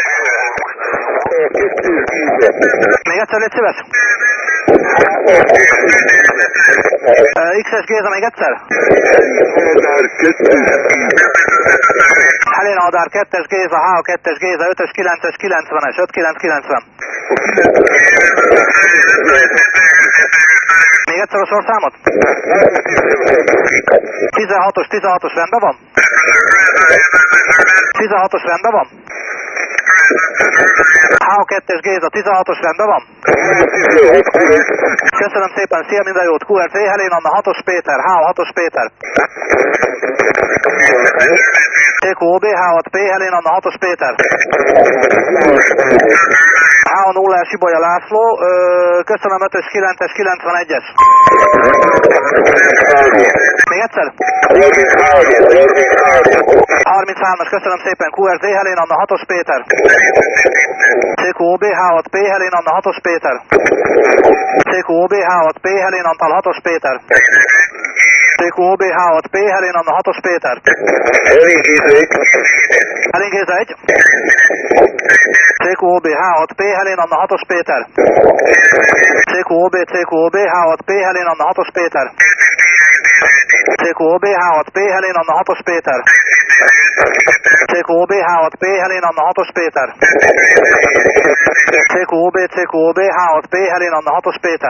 Még egyszer, légy szíves? XS Géza, még egyszer? Helén Adár 2-es Géza, H2-es Géza, 5-ös 9-es 90-es, 5990. Még egyszer a sorszámot? 16-os rendben van? 16-os rendben van? H2-es Géza, 16-os rendben van? Köszönöm szépen, szia, minden jót, QRZ, Helén Anna 6-os Péter, H6-os Péter. CQOB, H6P, Helén Anna 6-os Péter. H0-es Ibolya László, köszönöm 5-ös 9-es 91-es. Még egyszer? 33-as, köszönöm szépen, QRZ, Helén Anna 6-os Péter. CQOB, H6P, Helén Anna 6-os Péter. CQOB, H6P, Helén Antal 6-os Péter. CQOB, H6P, Helén Anna 6-os Péter. Helén Géza 1. CQOB, H6P, Helén Anna 6-os Péter. CQOB, H6P, Helén Anna 6-os Péter. CQOB, H6P, Helén Anna 6-os Péter. CQOB, H6P, Helén Anna 6-os Péter. CQOB, H6P, Helén Anna 6-os Péter.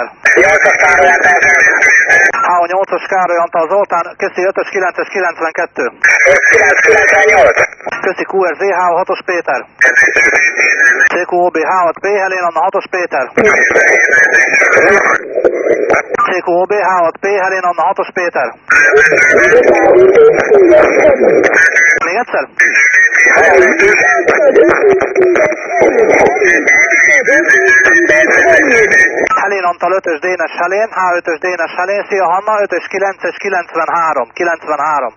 H8-as Károly Antal Zoltán, köszi 5-ös 9-es 92. 998. Köszi QRZ, H6-os Péter. CQOB, H6P, Helén Anna 6-os Péter. CQOB, H6P, Helén Anna 6-os Péter. Még egyszer? Helén Antal 5-ös Dénes Helén, H5-ös Dénes Helén, szia Hanna, 5-ös 9-es 93, 93.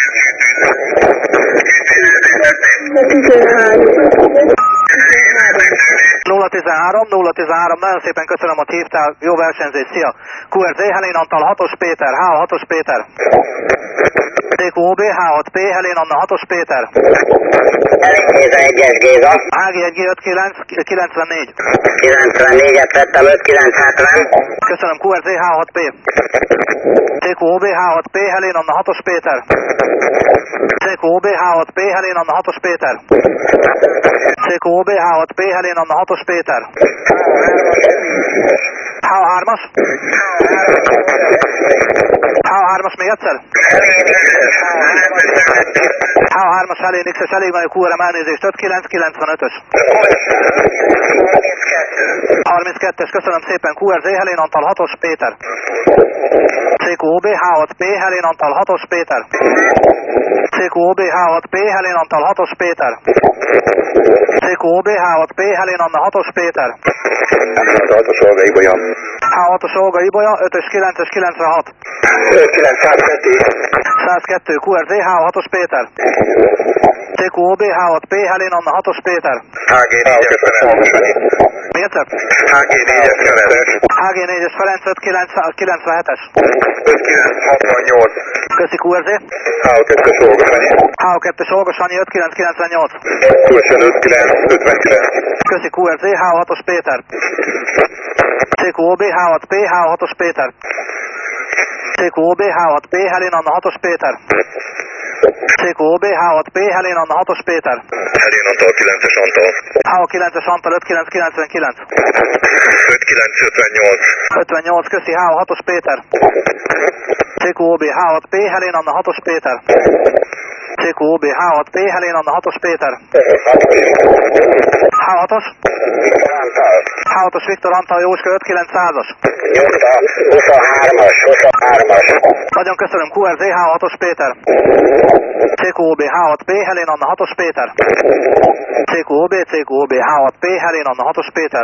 013, 013, nagyon szépen köszönöm, hogy hívtál, jó versenyzés, szia. QRZ, Helén Antal 6-os Péter, H6-os Péter. CQOB, H6P, Helén Anna 6-os Péter. Géza 1-es Géza. HG1G 59, 94. 94-et vettem, 5970. Köszönöm, QRZ, H6P. CQOB, H6P, Helén Anna 6-os Péter. CQOB, H6P, Helén Anna 6-os Péter. CQOB, H6P, Helén Anna 6-os Péter. H3-as? H3-as még egyszer? H3-as Helén X-es, elég nagy QRM elnézést, 5995-ös. 32-es, köszönöm szépen, QRZ, Helén Antal 6-os Péter. CQOB, H6P, Helén Antal 6-os Péter. CQOB, H6P, Helén Antal 6-os Péter. CQOB, H6P, Helén Anna 6-os Péter. H6-os Olga Ibolya. H6-os Olga Ibolya, 5-ös 9-es 96. 902. 102, QRZ, H6-os Péter. CQOB, H6P, Helén Anna 6-os Péter. HG4-es Ferenc. Még egyszer? HG4-es Ferenc. HG4-es Ferenc, 597-es. 5968. Köszi, QRZ. H2-es Olga Sanyi. H2-es Olga Sanyi, 5998. QSN 5959. Köszi, QRZ, H6-os Péter. CQOB, H6P, H6-os Péter. CQOB, H6P, Helén Anna 6-os Péter. CQOB, H6P, Helén Anna 6-os Péter. Helén Antal 9-es Antal. H9-es Antal 5999. 5958. 58, köszi, H6-os Péter. CQOB, H6P, Helén Anna 6-os Péter. CQOB, H6P, Helén Anna 6-os Péter. H6-os? H6-os Viktor Antal Jóska 5900-as. 23-as. Nagyon köszönöm, QRZ, H6-os Péter. CQOB, H6P, Helén Anna 6-os Péter. CQOB, H6P, Helén Anna 6-os Péter.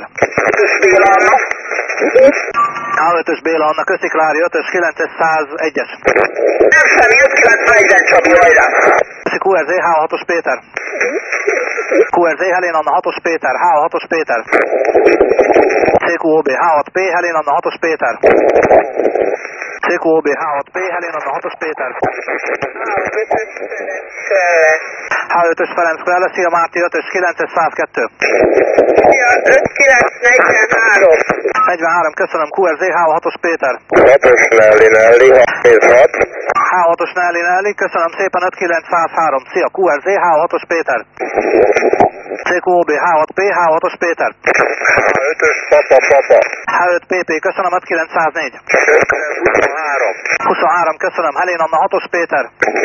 H5-ös Béla Anna, köszi Klári, 5-ös 9-es 101-es. 95-91 Csabi, hajrá! Köszi QRZ, H6-os Péter. QRZ, Helén Anna 6-os Péter, H6-os Péter. CQOB, H6P, Helén Anna 6-os Péter. CQOB, H6P, Helén Anna 6-os Péter. H5-ös Ferenc Krelle, szia Márti, 5-ös 9-es 102. 5943. 43, köszönöm, QRZ, H6-os Péter. 6-os Nelly, 36. H6-os Nelly, köszönöm szépen, 5103. Szia, QRZ, H6-os Péter. CQOB, H6P, H6-os Péter. H5-ös Papa. H5PP, köszönöm, 5904. 23, köszönöm, Helén Anna 6-os Péter.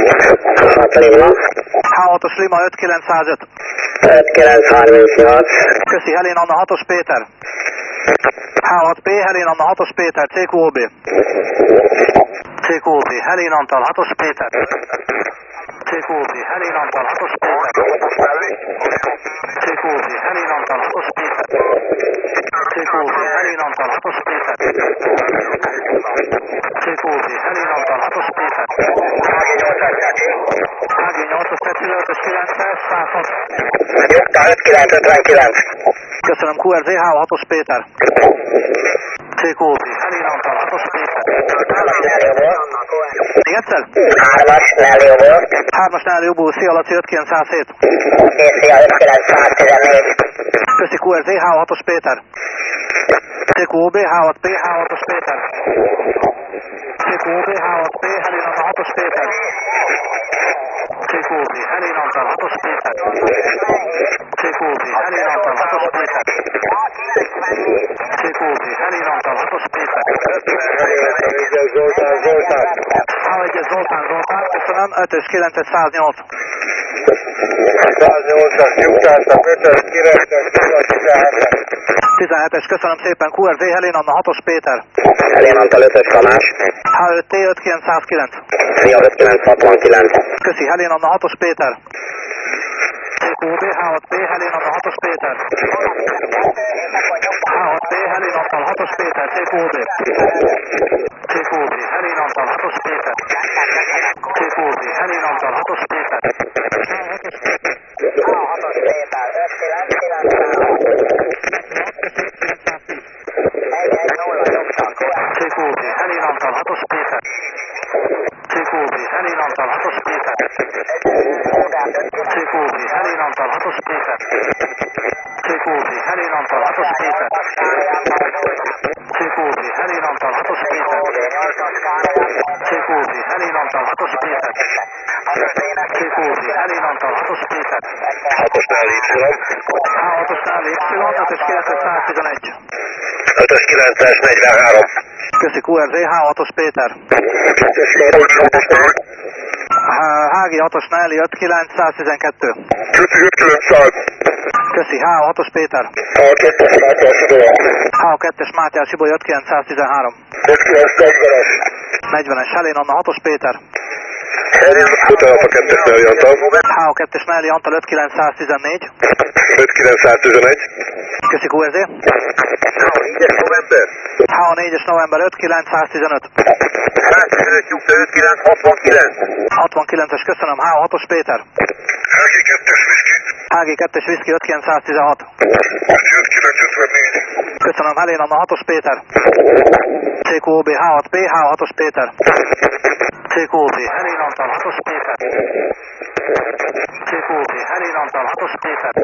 H6-os Lima, 5905. 5938. Köszi, Helén Anna 6-os Péter. H6P, Helén Anna 6-os Péter, CQOB. CQOB, Helén Antal 6-os Péter. CQOB, Helén Antal 6-os Péter. CQOB, Helén Antal 6-os Péter. CQOB, Helén Antal 6-os Péter. CQOB, Helén Antal 6-os Péter. HG8-as Tetszile, 5-ös 9-es, 106. 5959. Köszönöm, QRZ, H6-os Péter. CQOB, Helén Antal 6-os Péter. Még egyszer? 3-as Nelly-ból. 3-as Nelly-ból, szia Laci, 5907. Szia 5914. Köszi, QRZ, H6-os Péter. CQOB, H6P, H6-os Péter. CQOB, H6P, Helén Anna 6-os Péter. CQOB, Helén Antal 6-os Péter. CQOB, Helén Antal 6-os Péter. CQOB, Helén Antal 6-os Péter. Zoltán. H1-es Zoltán, köszönöm, 5-ös 9-es 108. 108-as nyugtáztak, 5-ös 9-es 17. 17-es, köszönöm szépen, QRZ, Helén Anna 6-os Péter. Helén Antal 5-ös Tamás. H5T 5909. Szia 5969. Köszi, Helén Anna 6-os Péter. CQB, H6P, Helén Anna 6-os Péter. H6P, Helén Antal 6-os Péter, CQB. CQB, Helén Antal 6-os Péter. CQB, Helén Antal 6-os Péter. H6-os Péter. H6-os Péter, 5910. CQB, Helén Antal 6-os Péter. CQB, Helén Antal 6-os Péter. CQB, Helén Antal 6-os Péter. CQB, Helén Antal 6-os Péter. CQB, Helén Antal 6-os Péter. CQB, Helén Antal 6-os Péter. CQB, Helén Antal 6-os Péter. 6-osnál Y. H6-osnál Y, 5-ös 911. 5-ös 943. Köszi, QRZ, H6-os Péter. HG 6-os Nelly 5912. Köszi 5900. Köszi, H6-os Péter. H2-es Mátyás Iboly 5913. 40-es Helén Anna 6-os Péter. Utána a 2-es Nelly Antal. H2-es Nelly Antal 5914. 5911. Köszi, QRZ. H4-es november. H4-es november 5915. 115 nyugta 5969. 69-es, köszönöm, H6-os Péter. HG2-es Whisky 5916. 5954. Köszönöm, Helén Anna 6-os Péter. CQOB H6P, H6-os Péter. CQOB, Helén Antal 6-os Péter. CQOB, Helén Antal 6-os Péter.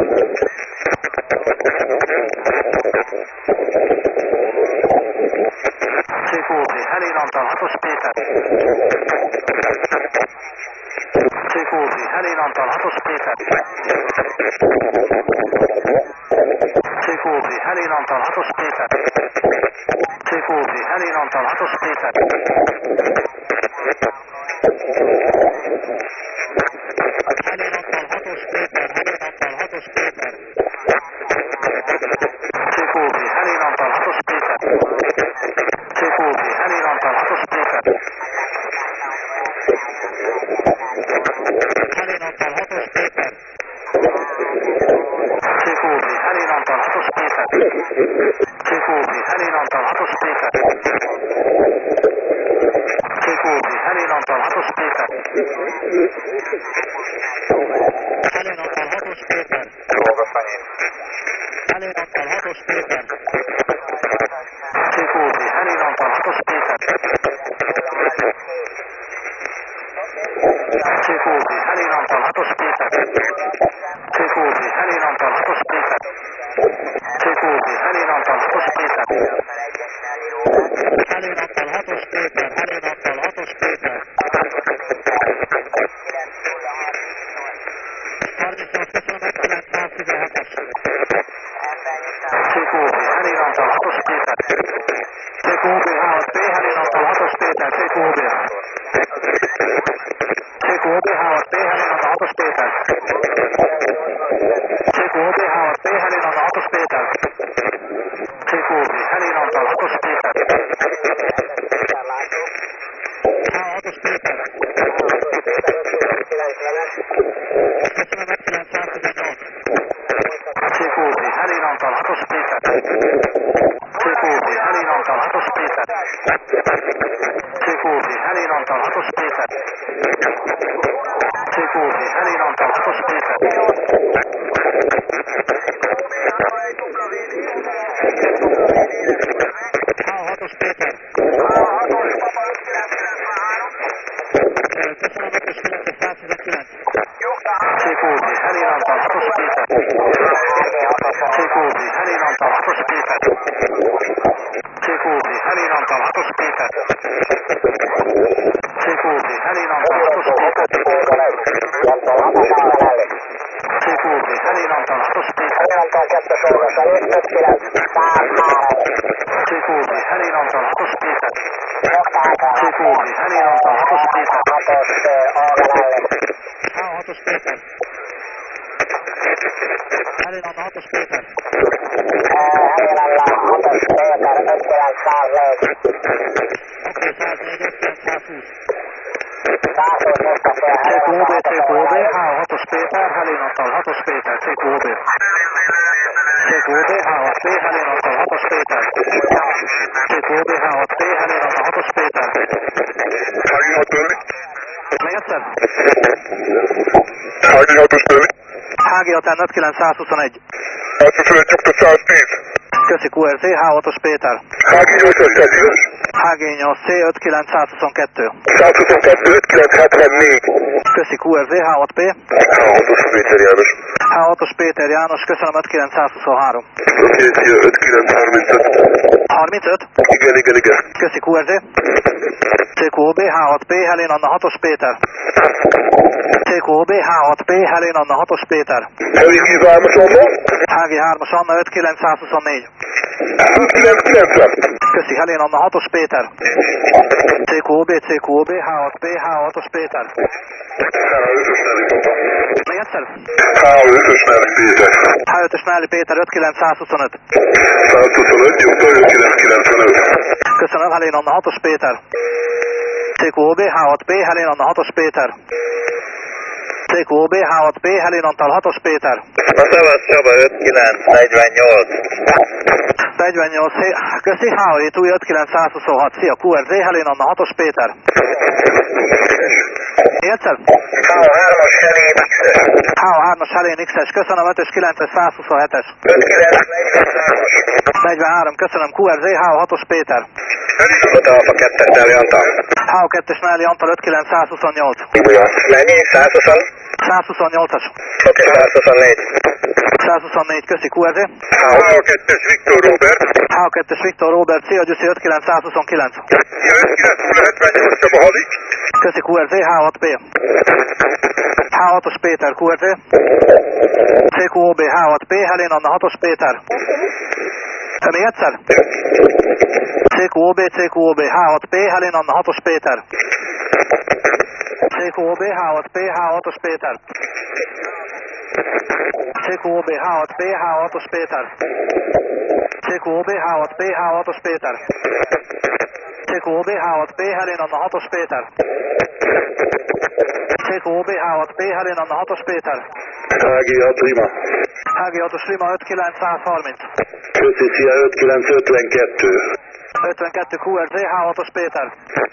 CQOB, Helén Antal 6-os Péter. CQOB, Helén Antal 6-os Péter. CQOB, Helén Antal 6-os Péter. CQOB, Helén Antal 6-os Péter. Helén Antal 6-os Péter, Helén Antal 6-os Péter. CQOB, Helén Antal 6-os Péter. CQOB, Helén Antal 6-os Péter. Helén Antal 6-os Péter. CQOB, Helén Antal 6-os Péter. CQOB, Helén Antal 6-os Péter. CQOB, Helén Antal 6-os Péter. Helén Antal 6-os Péter. Helén Antal 6-os Péter. CQOB, Helén Antal 6-os Péter. CQOB, Helén Antal 6-os Péter. CQOB, Helén Antal 6-os Péter. CQOB, Helén Antal 6-os Péter. Helén Antal 6-os Péter, Helén Antal 6-os Péter. 38, köszönöm, 917-es. CQOB, Helén Antal 6-os Péter. CQOB, H6P, Helén Antal 6-os Péter, CQOB. CQOB, H6P, Helén Antal 6-os Péter. CQOB, H6P, Helén Antal 6-os Péter. CQOB, Helén Antal 6-os Péter. H6-os Péter. Köszönöm, 918. CQOB, Helén Antal 6-os Péter. CQOB, Helén Antal 6-os Péter. CQOB, Helén Antal 6-os Péter. CQOB, Helén Antal 6-os Péter. H6-os Péter. Köszönöm, 5-ös 919. CQOB, Helén Antal 6-os Péter. CQOB, Helén Antal 6-os Péter. CQOB, Helén Antal 6-os Péter. CQOB, Helén Antal 6-os Péter. CQOB, Helén Antal 6-os Péter. CQOB, Helén Antal 6-os Péter. CQOB, Helén Antal 6-os Péter. H6-os Péter. Helén Antal 6-os Péter. CQOB, CQOB, H6-os Péter, Helén Antal, 6-os Péter, CQOB. CQOB, H6P, Helén Antal, 6-os Péter. CQOB, H6P, Helén Antal, 6-os Péter. Hági 6 Bölli? Még egyszer? Hági 6-os Bölli? HG Atán 5921. 121 nyugta 110. Köszi QRZ, H6-os Péter. Hági 8-as Szedizes? HG8C 5922. 122 5974. Köszi QRZ, H6P. H6-os Péter János. H6-os Péter János, köszönöm 5923. Oké, szia, 5935. 35? Igen. Köszi QRZ. CQOB, H6P, Helén Anna, 6-os Péter. CQOB, H6P, Helén Anna, 6-os Péter. Helén Giza 3-as Anna? HG3-as Anna, 5924. 5990. Köszi, Helén Anna, 6-os Péter. CQOB, H6P, H6-os Péter. H5-ös Nelly Papa. Még egyszer? H5-ös Nelly Péter. H5-ös Nelly Péter, 5925. 125 nyugta 5995. Köszönöm, Helén Anna, 6-os Péter. CQOB, H6P, Helén Anna, 6-os Péter. CQOB, H6P, Helén Antal, 6-os Péter. A Szavasz Csaba 5948. 48, köszi, H7 új 5926. Szia, QRZ, Helén Anna, 6-os Péter. Egyszer? H3-as Helén X-es. H3-as Helén X-es, köszönöm, 5-ös 9-es 127-es. 43, köszönöm, QRZ, H6-os Péter. Oda Alfa 2-es Nelly Antal. H2-es Nelly Antal, 5928. Mennyi? 120? 128-as. Oké, 124. 124, köszi, QRZ. H2-es Viktor Robert. H2-es Viktor Robert, Szia Gyuszi, 5929. 9978 Csaba Hadi. Köszi, QRZ, H6P. H6-os Péter, QRZ. CQOB, H6P, Helén Anna, 6-os Péter. Még egyszer? CQOB, H6P, Helén Anna, 6-os Péter. CQOB, H6P, H6-os Péter. CQOB, H6P, H6-os Péter. CQOB, H6P, H6-os Péter. CQOB, H6P, Helén Anna, 6-os Péter. CQOB, H6P, Helén Anna, 6-os Péter. HG6 Lima. HG6-os Lima, 5930. Köszi, szia, 5952. 52 QRZ, H6-os Péter.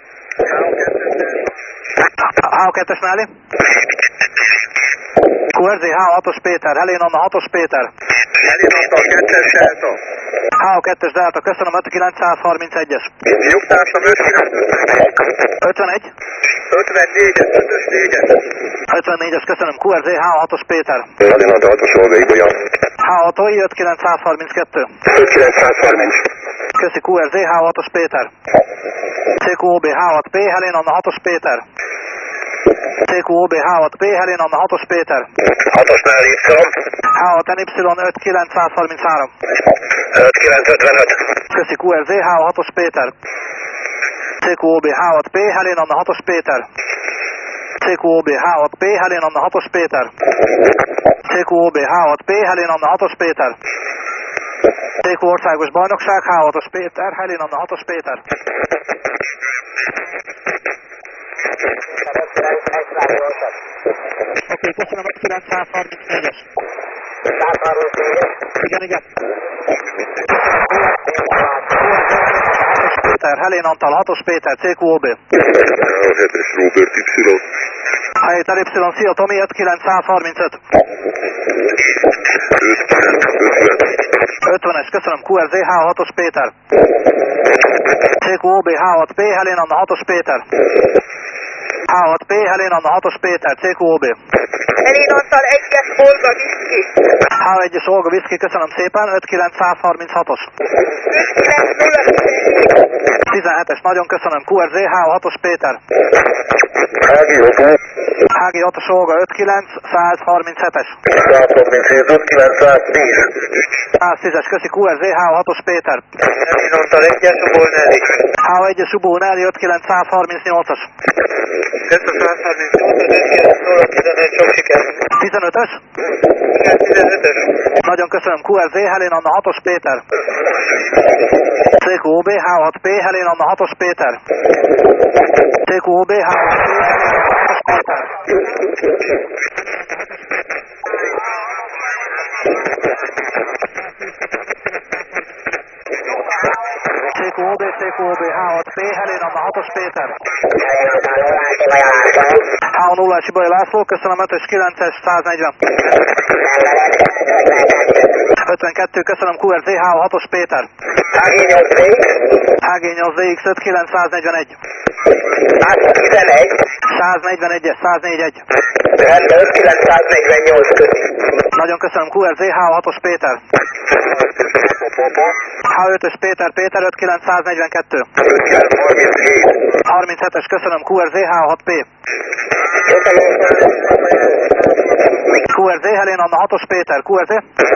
H2-es Nelly. QRZ, H6-os Péter, Helén Anna, 6-os Péter. Helén Antal 2-es Delta. H2-es Delta, köszönöm, 5931-es. Nyugtásam 51? 54-es, 5-ös 4-es. 54-es, köszönöm, QRZ, H6-os Péter. Helén Antal 6-os Olga Ibolya. H6-OI, 5932. 5930. Köszi, QRZ, H6-os Péter. CQOB, H6P, Helén Anna, 6-os Péter. CQOB, H6P, Helén Anna, 6-os Péter. 6-os Nelly Y. H6NY, 5933. 5955. Köszi, QRZ, H6-os Péter. CQOB, H6P, Helén Anna, 6-os Péter. CQOB, H6P, Helén Anna, 6-os Péter. CQOB, H6P, Helén Anna, 6-os Péter. CQ Országos Bajnokság, H6-os Péter, Helén Anna, 6-os Péter. Oké, köszönöm, 934-es. 134-es? Igen. Péter, Helén Antal, 6-os Péter, CQOB. 7-es Robert Y. Helyétel Y, szia Tomi, 5935. 50-es, köszönöm, QRZ, H6-os Péter. CQOB, H6P, Helén Anna, 6-os Péter. H6P, Helén Anna, 6-os Péter, CQOB. Helén Antal 1-es Olga Viszki. H1-es Olga Viszki, köszönöm szépen, 5936-os. 17-es, nagyon köszönöm, QRZ, H6-os Péter. HG6-os Olga, 59137-es. 110-es, köszi, QRZ, H6-os Péter. Helén Antal 1-es Subó Nelly. H1-es Subó Nelly, 5938-as. Ez a 138-as, sok siker. 15-ös? Igen, 15-ös. Nagyon köszönöm. QRZ, Helén Anna 6-os Péter. CQOB, H6P, Helén Anna 6-os Péter. CQOB, H6P, Helén Anna 6-os Péter. CQOB, CQOB, H6P, Helén Anna 6-os Péter. H0 Sibai László, köszönöm 5-ös, 9-es, 140. 52, köszönöm QRZ, H6-os Péter. HG8DX 59 141. 141-es, 141. Rendben, 948 közi. Nagyon köszönöm QRZ, H6-os Péter. H5-ös Péter, Péter 59 142. 37-es, köszönöm QRZ, H6P. QRZ, Helén Anna 6-os Péter, QRZ.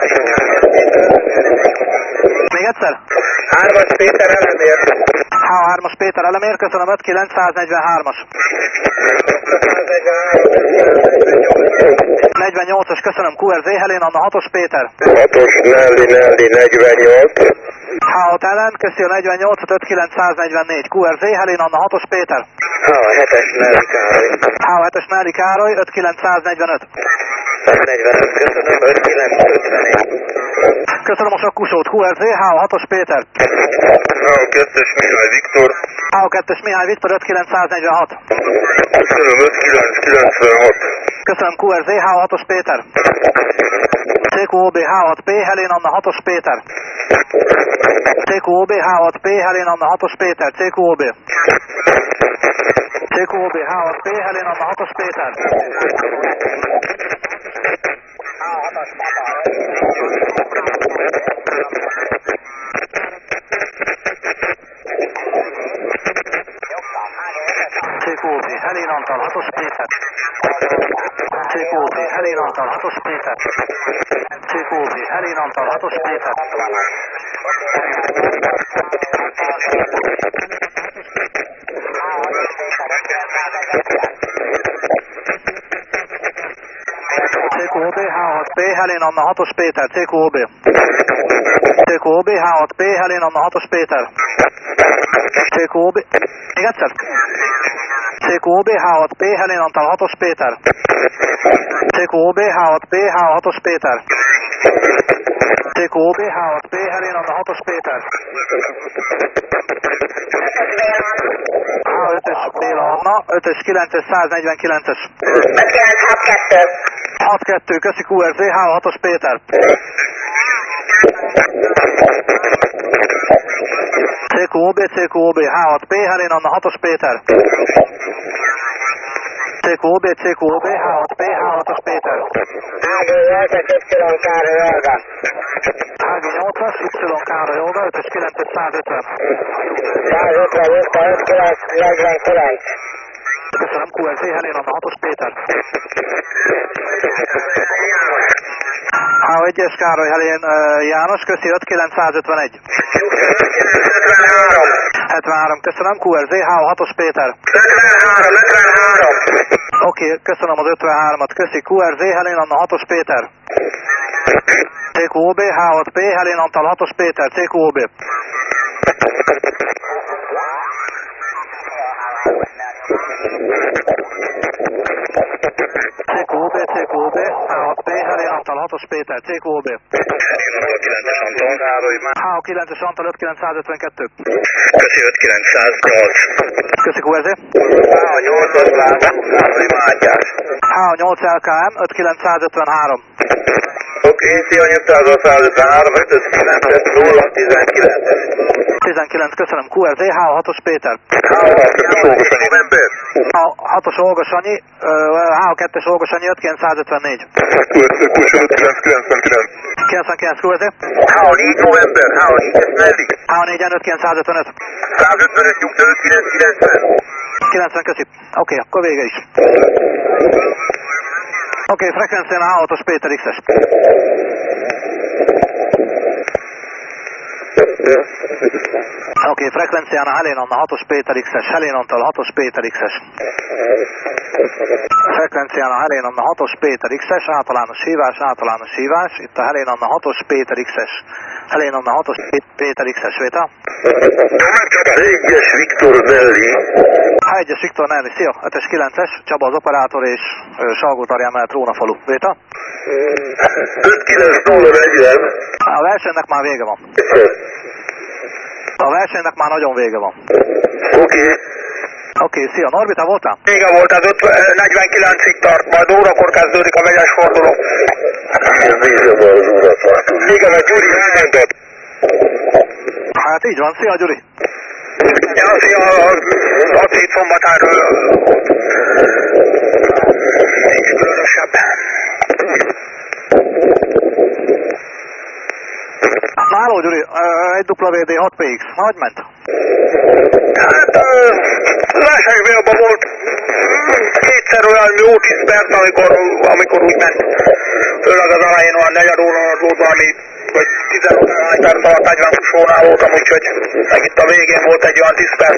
Még egyszer? 3-as Péter Elemér. H3-as Péter Elemér, köszönöm 59 143-as. 48-as, köszönöm QRZ, Helén Anna 6-os Péter. 6-os Nelly 48. H6 ellen, köszi a 48-at 59 144. QRZ, Helén Anna 6-os Péter. H7-es Nelly Károly. H7-es Nelly Károly 59 145. 145, köszönöm, 5951. Köszönöm a sakkusót, QRZ, H6-os Péter. H2-es Mihály Viktor. H2-es Mihály Viktor 59 146. Köszönöm, 5996. Köszönöm QRZ, H6-os Péter. CQOB, H6P, Helén Anna 6-os Péter. CQOB, H6P, Helén Anna 6-os Péter. CQOB. CQOB, H6P, Helén Anna 6-os Péter. CQOB, Helén Antal 6-os Péter. CQOB, Helén Antal 6-os Péter. CQOB, Helén Antal 6-os Péter. CQOB, H6P, Helén Anna 6-os Péter. CQOB. CQOB, H6P, Helén Anna 6-os Péter. CQOB. Még egyszer? CQOB, H6P, Helén Antal 6-os Péter. CQOB, H6P, H6-os Péter. CQOB, H6P, Helén Anna 6-os Péter. H5-ös Béla Anna, 5-ös, 9-es, 149-es. 6-2, köszi QRZ, H6-os Péter. CQOB, CQOB, H6P, Helén Anna 6-os Péter. CQOB, CQOB, H6P, H6-os Péter. HG8-as Y Károly Olga. HG8-as, Y Károly Olga, 5-ös, 9-es, 150. 150, 49. Köszönöm, QRZ, Helén Anna 6-os Péter. H1-es Károly Helén János, köszi 5-951. 73, köszönöm, QRZ, H6-os Péter. 53. Oké, köszönöm az 53-at, köszi QRZ, Helén Anna 6-os Péter. CQOB, H6P, Helén Antal 6-os Péter, CQOB. CQOB, CQOB, H6P, Helén Antal 6-os Péter, CQOB. H9-es Antal 5952. Köszi, 5908. Köszi QRZ. H8-as László Mátyás. H8 LKM 5953. Oké, szia, 853, 5-ös 9-es, 0-19-es. 19, köszönöm, QRZ, H6-os Péter. H6-os Olga Sanyi, H2-es Olga Sanyi 5154. 99 QRZ. H4 november, H4-es Nelly. H4-en 5155. 155 nyugta, 5990. 90, köszi. Oké, akkor vége is. Oké, frekvencián H6-os Péter X-es. Oké, frekvencián a Helén Anna 6-os Péter X-es, Helén Antal 6-os Péter X-es. Frekvencián a Helén Anna 6-os Péter X-es, általános hívás, itt a Helén Anna 6-os Péter X-es, Helén Anna 6-os Péter X-es, Véta? Egyes Viktor Nelli. Egyes Viktor Nelli, szia, 5-es 9-es, Csaba az operátor és Salgótarján mellett Rónafalu, Véta? 5-9-0-40. A versenynek már vége van. A versenynek már nagyon vége van. Oké, szia, Norbi, te voltál? Vége volt, az 49-ig tart, majd órakor kezdődik a vegyes forduló. Igen, a Gyuri elmentett. Hát így van, szia Gyuri. Ja, szia, a két szombatáról. Nincs különösebb. Háló Gyuri, 1WD 6PX, hogy ment? Hát, versenybélben volt kétszer olyan jó 10 perc, amikor úgy ment. Főleg az elején olyan negyed óra volt valami, vagy 15 perc alatt 40 fusónál voltam, úgyhogy meg itt a végén volt egy olyan 10 perc.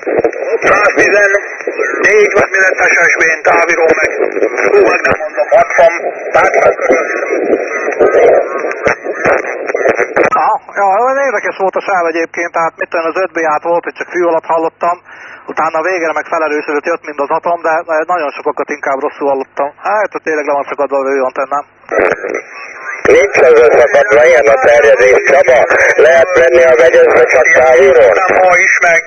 114 vagy mindetes SB-n táviró meg, meg nem mondom, 60, tehát ja, érdekes volt a sáv egyébként, tehát mit tudom, az 5B-át volt, hogy csak fű alatt hallottam, utána a végére meg felerősödött, jött mind az atom, de nagyon sokakat inkább rosszul hallottam. Hát, tényleg le van szakadva a vőantennám. Nincs az összakadva, ilyen a terjedés. Csaba, lehet menni a vegyezbe csak távíron? nem ma is, meg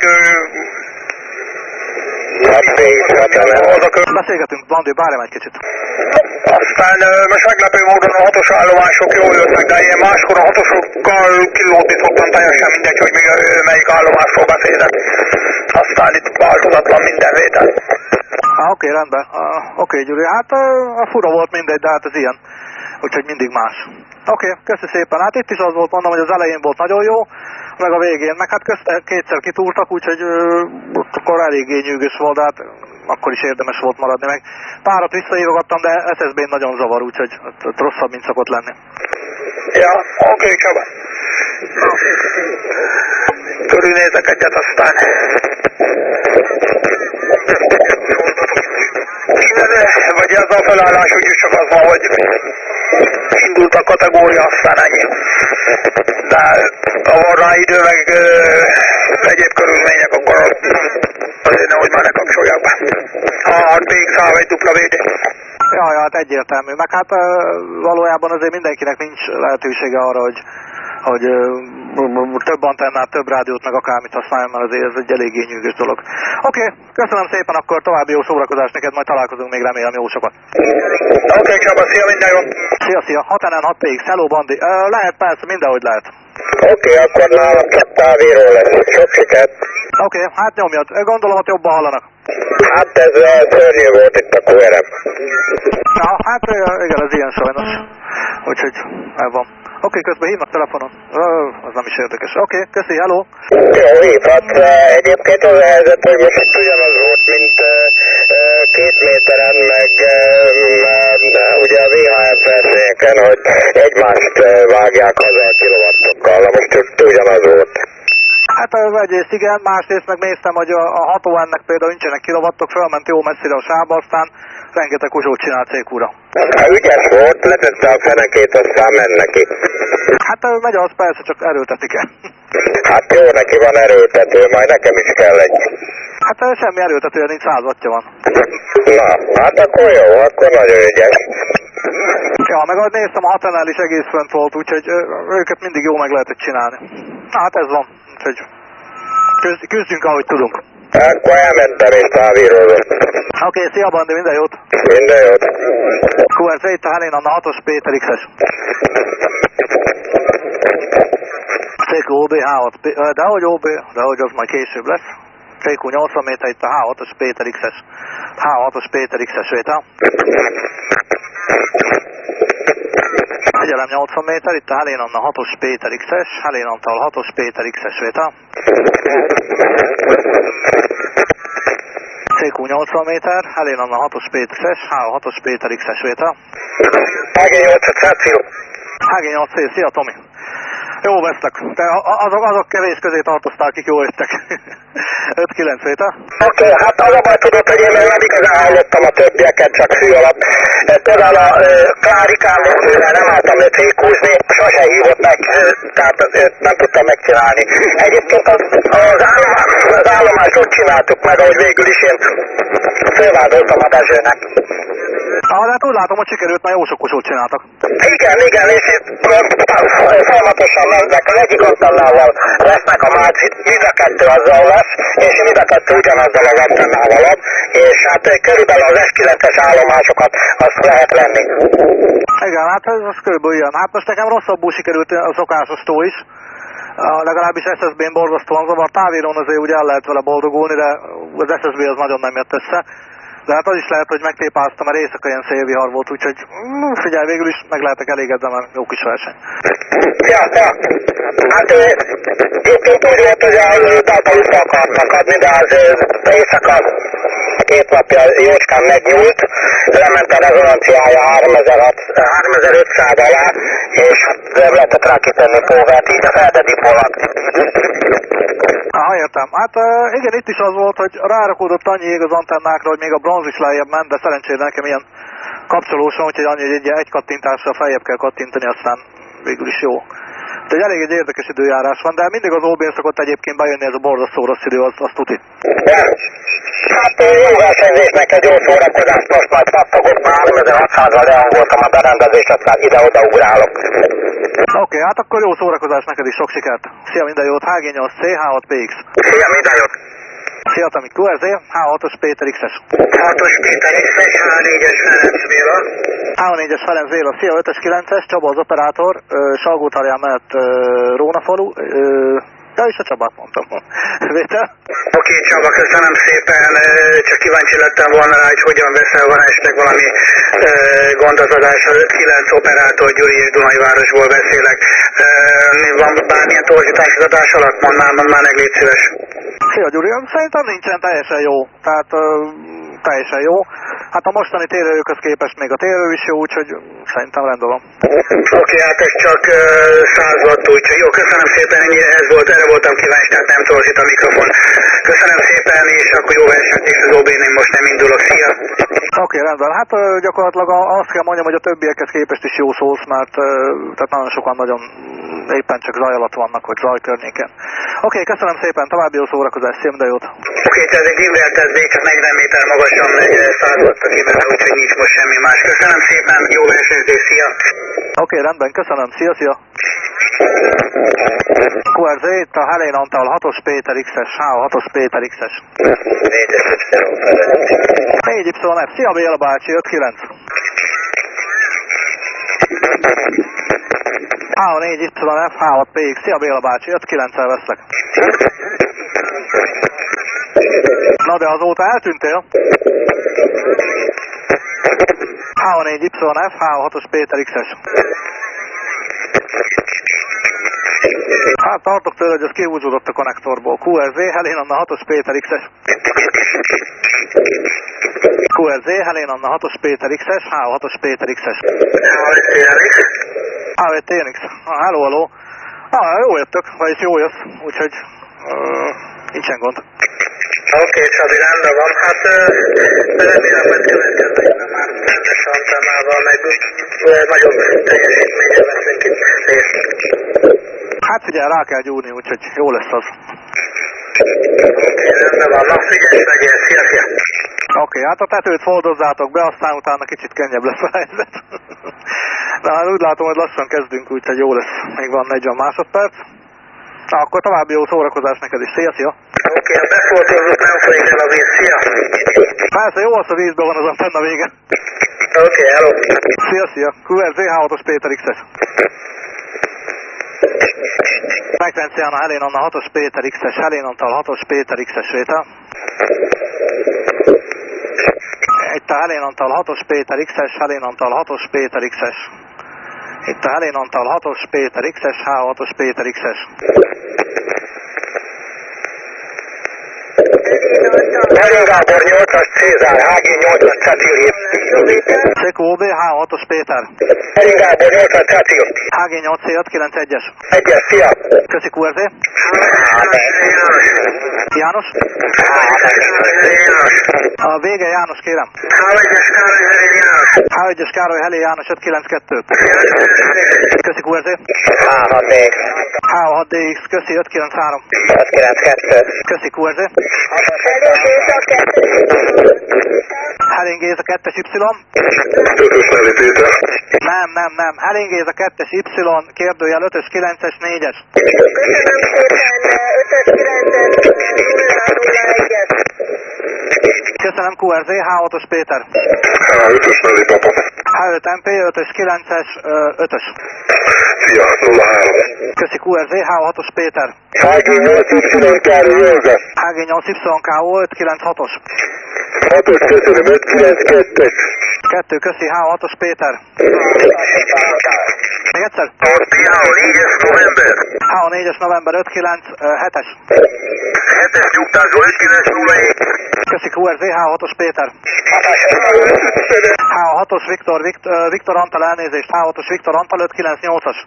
Beszélgetünk, Bandi, várjam egy kicsit. aztán most meglepő módon a hatos állomások jól jöttek, de én máskor a hatosokkal kilódni szoktam, teljesen mindegy, hogy melyik állomásról beszélek. Aztán itt változatlan minden vétel. Oké, rendben. Oké, Gyuri, hát a fura volt mindegy, de hát ez ilyen. Úgyhogy mindig más. Oké, köszi szépen. Hát itt is az volt, mondom, hogy az elején volt nagyon jó, meg a végén, meg hát kétszer kitúrtak, úgyhogy akkor eléggé nyűgös volt, de hát akkor is érdemes volt maradni meg. Párat visszaírogattam, de SSB-n nagyon zavar, úgyhogy rosszabb, mint szokott lenni. Ja, oké, Csaba. Körülnézek egyet, aztán... Vagy ez a felállás, úgyis csak az van, hogy indult a kategória, aztán ennyi. De ha van rá idő, meg egyéb körülmények, akkor azért nehogy már ne kapcsolják be. A PX-A vagy WD. Ja, hát egyértelmű. Meg hát valójában azért mindenkinek nincs lehetősége arra, hogy több antennát, több rádiót, meg akármit használjon, mert azért ez egy eléggé nyűgös dolog. Oké, köszönöm szépen, akkor további jó szórakozást neked, majd találkozunk még, remélem jó sokat. Oké, Csaba, szia, minden jó. Szia, 6NN6PX, hello Bandi. Lehet persze, mindenhogy lehet. Oké, akkor nálam csak távíró lesz. Sok sikert. Oké, hát nyomjad. Gondolom, hogy jobban hallanak. Hát ez szörnyű volt itt a QRM. Ja, hát igen, ez ilyen sajnos. Úgyhogy el van. Oké, közben hívnak telefonon. Az nem is érdekes. Oké, köszi, hello. Jó, hívhat. Egyébként az a helyzet, hogy most itt ugyanaz volt, mint 2 méteren, meg ugye a VHF versenyeken, hogy egymást vágják haza a kilovattokkal. Most itt ugyanaz volt. Hát egyrészt igen, másrészt meg néztem, hogy a 6ON-nek például nincsenek kilovattok, felment jó messzire a sávba, aztán rengeteg uzsót csinált C-kúra. Hát ügyes volt, letette a fenekét, aztán ment neki. Hát megy az persze, csak erőltetik el. Hát jó, neki van erőltető, majd nekem is kell egy. Hát semmi erőltetője nincs, 100 wattja van. Na, hát akkor jó, akkor nagyon ügyes. Ja, meg ahogy néztem, a 6NL is egész fönt volt, úgyhogy őket mindig jó meg lehetett csinálni. Na, hát ez van, úgyhogy küzdjünk, ahogy tudunk. Akkor elmentem és távírózom. Oké, szia Bandi, minden jót! Minden jót! QRZ itt a Helén Anna 6-os Péter X-es. CQ OB H6, dehogy OB, dehogy az majd később lesz. CQ 80 méter itt a H6-os Péter X-es. H6-os Péter X-es vétel. Figyelem 80 méter, itt a Helén Anna 6-os Péter X-es, Helén Antal 6-os Péter X-es vétel. CQ 80 méter, Helén Anna 6-os Péter X-es, H6-os Péter X-es vétel. HG8 Celsius. HG8C, szia Tomi! Jó vesztek. De azok kevés közé tartoztál, akik jól jöttek. 5-9 vétel. Oké, hát az a baj tudod, hogy én még nem igazán hallottam a többieket, csak fű alatt. Például a Klárikán művel nem álltam le fékúzni, sose hívott meg, tehát nem tudtam megcsinálni. Egyébként az állomást úgy csináltuk meg, ahogy végül is én fölvádoltam a Dezsőnek. Hát úgy látom, hogy sikerült, már jó sok kosót csináltak. Igen, és itt folyamatosan mennek, az egyik antennával lesznek a márcit, mind a kettő azzal lesz, és mind a kettő ugyanazzal az antennával ad, és hát körülbelül az S9-es állomásokat azt lehet venni. Igen, hát ez körülbelül ilyen. Hát most nekem rosszabbul sikerült a szokásostól is. Legalábbis SSB-n borzasztóan zavar. Távírón azért ugye el lehet vele boldogulni, de az SSB az nagyon nem jött össze. De hát az is lehet, hogy megtépáztam, mert éjszaka ilyen szélvihar volt, úgyhogy figyelj, végül is meg lehetek elégedve, mert jó kis verseny. Ja. Hát egyébként úgy volt, hogy a data vissza akartak adni, de az éjszaka 2 napja jócskán megnyúlt, lement a rezonanciája 3500 alá, és nem lehetett rá kitenni póvert, így a feldedipolat. Értem. Hát igen, itt is az volt, hogy rárakódott annyi ég az antennákra, hogy még a bronz is lejjebb ment, de szerencsére nekem ilyen kapcsolósan, úgyhogy annyi, hogy egy kattintással feljebb kell kattintani, aztán végül is jó. Tehát elég egy érdekes időjárás van, de mindig az OB-n szokott egyébként bejönni ez a borzasztó rossz idő, az tuti. Ja. Hát jó versenyzésnek egy jó szórakozást, most majd pattogok már 3600-ral leangoltam a berendezést, aztán ide-oda ugrálok. Oké, hát akkor jó szórakozás neked is, sok sikert. Szia, minden jót, HG8C, H6PX. Szia, minden jót. Szia, Tami, QRZ, H6-os Péter X-es. 6-os Péter X-es, H4-es Ferenc Béla. H4-es Ferenc Béla, szia, 5-es 9-es, Csaba az operátor, Salgótarján mellett Rónafalu, de is a Csabát mondtam. Vétel? Oké, Csaba, köszönöm szépen, csak kíváncsi lettem volna rá, hogy hogyan veszel, van esetleg valami gond az adással. 5-9 operátor, Gyuri és Dunajvárosból beszélek. Van bármilyen torzítás az adás alatt? Mondd már meg, légy szíves. Szia, Gyuri, szerintem nincsen, teljesen jó. Tehát teljesen jó. Hát a mostani térerőkhöz képest még a térerő is jó, úgyhogy szerintem rendben van. Oké, hát ez csak 100 watt, úgyhogy jó, köszönöm szépen, ennyi ez volt, erre voltam kíváncsi, tehát nem torzít a mikrofon. Köszönöm szépen, és akkor jó versenyt, és az OB-n én most nem indulok, szia! Oké, rendben. Hát gyakorlatilag azt kell mondjam, hogy a többiekhez képest is jó szólsz, mert tehát nagyon sokan nagyon éppen csak zaj alatt vannak, vagy zaj környéken. Oké, köszönöm szépen, további jó szórakozás, szia, minden jót! Oké, ez egy Gimbert, ez még csak 40 méter magasan megy, 100 watt a kibele, úgyhogy nincs most semmi más. Köszönöm szépen, jó versenyzés, szia! Oké, rendben, köszönöm, szia! QRZ, itt a Helén Antal 6-os Péter X-es, H6-os Péter X-es. 4YF, szia Béla bácsi, 5-9. H4YF, H6PX, szia Béla bácsi, 5-9-el veszlek. Na de azóta eltűntél? H4YF, H6-os Péter X-es. Hát tartok tőle, hogy ez kihúzódott a konnektorból. QRZ, Helén Anna 6-os Péter X-es. QRZ, Helén Anna 6-os Péter X-es, H6-os Péter X-es. H5TNX. Halló. Jó jöttök, vagyis jó jössz, úgyhogy nincsen gond. Oké, Csabi, rendben van. Hát remélem, hogy következő már rendes antennával, meg nagyobb teljesítménye veszünk itt részt. Hát figyelj, rá kell gyúrni, úgyhogy jó lesz az. Oké, rendben van. Na, figyelj, legyél. Szia! Oké, hát a tetőt foldozzátok be, aztán utána kicsit könnyebb lesz a helyzet. De hát úgy látom, hogy lassan kezdünk, úgyhogy jó lesz. Még van 40 másodperc. Na, akkor további jó szórakozás neked is. Szia! Oké, ha befoltozzuk, nem folyik el a víz. Szia! Persze, jó az a vízben van az antenna vége. Oké, hello! Szia! QRZ, H6-os Péter X-es. Frekvencián a Helén Anna 6-os Péter X-es, Helén Antal 6-os Péter X-es vétel. Itt a Helén Antal 6-os Péter X-es, Helén Antal 6-os Péter X-es. Itt a Helén Antal 6-os Péter X-es, H6-os Péter X-es. Helyi Gábor 8-as Cézár, HG 8-as Cecil. CQOB, H6-os Péter. Helyi Gábor 8-as Cecil. HG 8 C591-es. 1-es, szia! Köszi QRZ. János? A vége János, kérem. H1-es Károly Helé János 592. Köszi QRZ. H6DX, köszi 593. 592. Köszi QRZ. Helingéz a 2-es Y. Nem. Helingéz a 2-es Y, kérdőjel 5-ös 9-es 4-es. Köszönöm QRZ, H6-os Péter. H5-ös mellé papa. H5 MP, 5-ös 9-es 5-ös. Szia, 03. Köszi QRZ, H6-os Péter. HG8Y Károly József. HG8YKO 596-os. 6-os, köszönöm, 592-es. 2, köszi H6-os Péter. Még egyszer? H4-es november 597-es. 7-es nyugtázó 5-9-0-1. Köszi QRZ, H6-os Péter. H6-os Viktor Antal elnézést, H6-os Viktor Antal 598-as.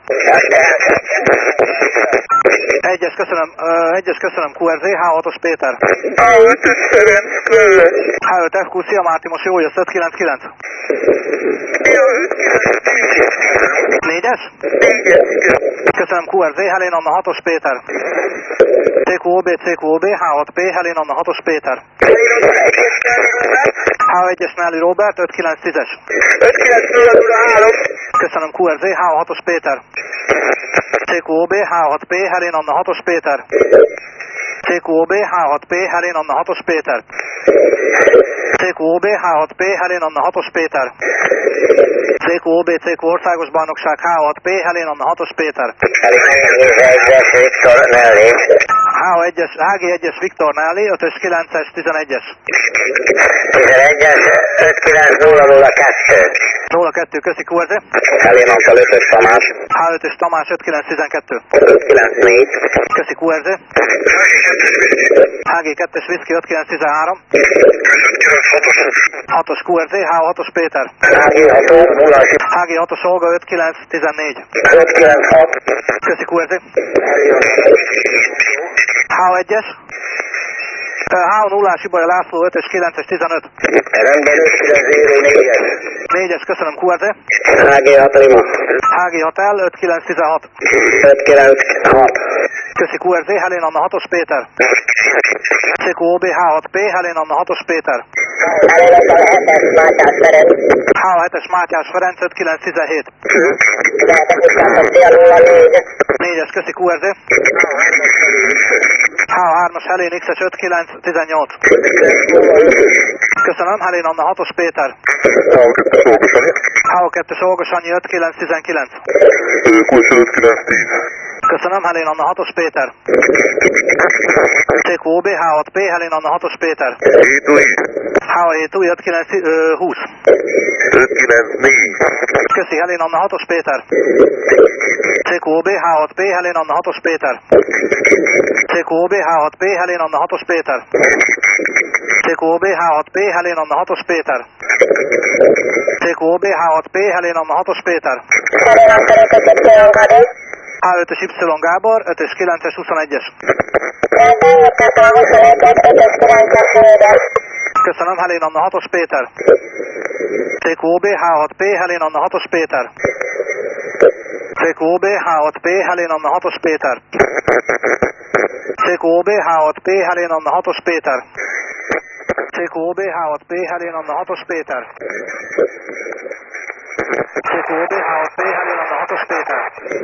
1-es köszönöm QRZ, H6-os Péter. H5-ös Ferenc Klöve. H5 FQ, szia Mártimos, jó jössz, 599. 4-es? Köszönöm QRZ, Helén Anna 6-os Péter. CQOB, H6P, Helén Anna 6-os Péter. H1-es Nelly Robert, 5910-es. 59003. Köszönöm QRZ, H6-os Péter. CQOB, H6P, Helén Anna 6-os Péter. CQOB, H6P, Helén Anna 6-os Péter. CQOB, H6P, Helén Anna 6-os Péter. CQOB, CQ Országos Bajnokság, H6P, Helén Anna 6-os Péter. H1-es, HG1-es Viktor Nelly, 5-ös 9-es 11-es. 11-es 59002. 02, köszi QRZ. Helén Antal 5-ös Tamás. H5-ös Tamás 5912. 594. Köszi QRZ. HG2-es Whisky 5913. 6-os QRZ, H6-os Péter. HG6-os Olga 5914. 596. Köszi QRZ. H1-es. H0-ás Ibolya László 5-ös 9-es 15. Rendben 504-es. 4-es, köszönöm QRZ. HG6 Lima. HG6L 5916. 596. Köszi QRZ, Helén Anna 6-os Péter. CQOB, H6P, Helén Anna 6-os Péter. H7-es Mátyás Ferenc 5917. 4-es, köszi QRZ. H3-as Helén X-es 5918. Köszönöm, Helén Anna 6-os Péter. H2-es Olga Sanyi 5919. Köszönöm, Helén Anna 6-os Péter. CQOB, H6P, Helén Anna 6-os Péter. H7 új 5920. 594. Köszi, Helén Anna 6-os Péter. CQOB, H6P, Helén Anna 6-os Péter. CQOB, H6P, Helén Anna 6-os Péter. CQOB, H6P, Helén Anna 6-os Péter. CQOB, H6P, Helén Anna 6-os Péter. H5-ös Y Gábor, 5-ös 9-es 21-es. Köszönöm, Helén Anna 6-os Péter. CQOB, H6P, Helén Anna 6-os Péter. CQOB, H6P, Helén Anna 6-os Péter. CQOB, H6P, Helén Anna 6-os Péter. CQOB, H6P, Helén Anna 6-os Péter. CQOB, H6P, Helén Anna 6-os Péter.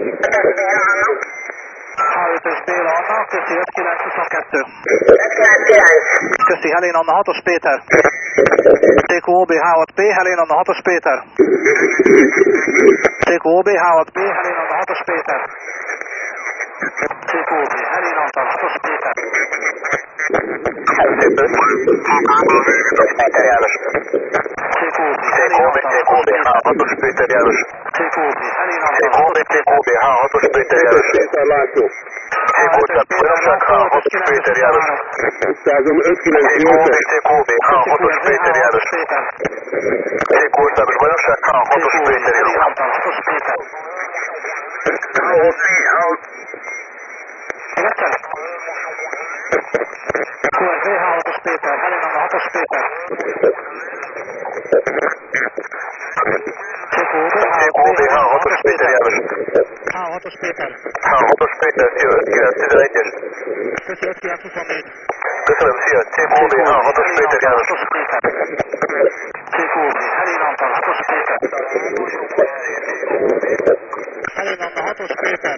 H5-ös Béla Anna, köszi 5922. Köszi, Helén Anna 6-os Péter. CQOB, H6P, Helén Anna 6-os Péter. CQOB, H6P, Helén Anna 6-os Péter. CQOB, Helén Anna 6-os Péter. CQOB, Helén Anna 6-os Péter János. CQOB, Helén Anna 6-os Péter János. CQOB, H6-os Péter János. H5-ös Buenosság, H6 Péter János. 598. CQB, H6-os Péter János. CQ országos bajnokság, H6-os Péter János. QRV, H6-os Péter, Helena, 6-os Péter. CQB, H6-os Péter János. H6-os Péter. H6-os Péter, szia, 911-es. Köszi, 5924. Köszönöm, szia, CQB, H6-os Péter János. CQB, Helena, 6-os Péter. Helena, 6-os Péter.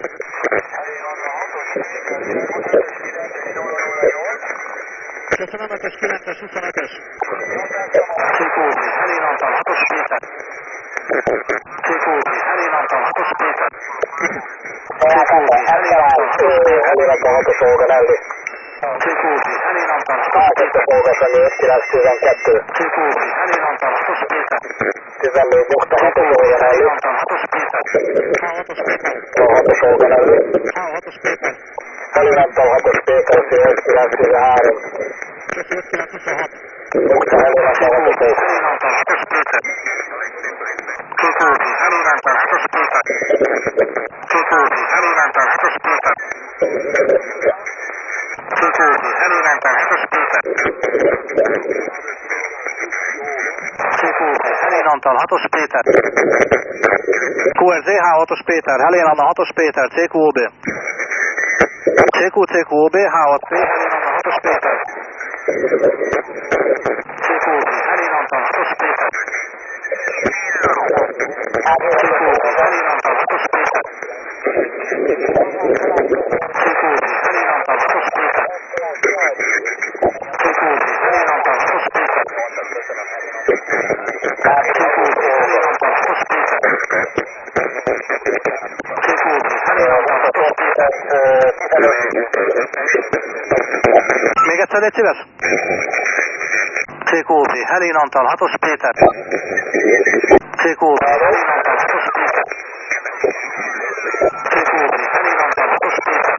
Köszönöm, 5-es, 9-es, 25-es. CQB, Helena, 6-os Péter. CQB, Helena, 6-os Péter. CQB, Helena, 6-os Péter. Helena, 6-os Olganelli. CQB, Helena, 6-os Péter. Olgasani, 912. CQB, Helena, 6-os Péter. 14 nyugta, 6-os Olganelli. 6-os Péter. H6-os Péter. 6-os Olganelli. H6-os Péter. Helena, 6-os Péter, 913. Köszi, 5926. Nyugta, Helena, 6-os Péter. Helena, 6-os Péter. CQB, Helena, 6-os Péter. CQB, Helena, 6-os Péter. CQB, Helena, 6-os Péter. CQB, Helena, 6-os Péter. QRZ, H6-os Péter, Helena, 6-os Péter, CQB. CQB, H6P, Helena, 6-os Péter. CQB, Helena, 6-os Péter. CQB, Helena, 6-os Péter. CQB, Helena, 6-os Péter. CQB, Helena, 6-os Péter. CQB, Helena, 6-os Péter. CQB, Helena, 6-os Péter. Még egyszer, légy szíves? CQB, Helena, 6-os Péter. CQB, Helena, 6-os Péter. CQB, Helena, 6-os Péter.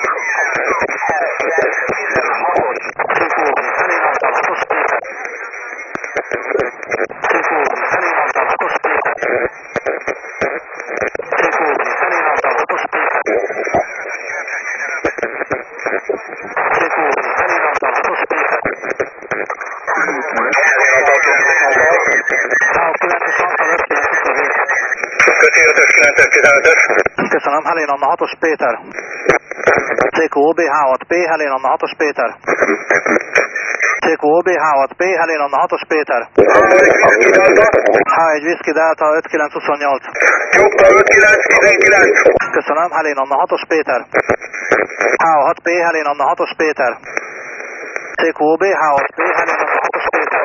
CQB, Helena, 6-os Péter. CQB, Helena, 6-os Péter. CQB, Helena, 6-os Péter. CQB, Helena, 6-os Péter. Köszönöm, Helena, 6-os Péter. CQB, H6P, Helena, 6-os Péter. CQB, H6P, Helena, 6-os Péter. H1 Whisky Delta, 5928. Nyugta, 5919. Köszönöm, Helena, 6-os Péter. H6P, Helena, 6-os Péter. CQB, H6P, Helena, 6-os Péter.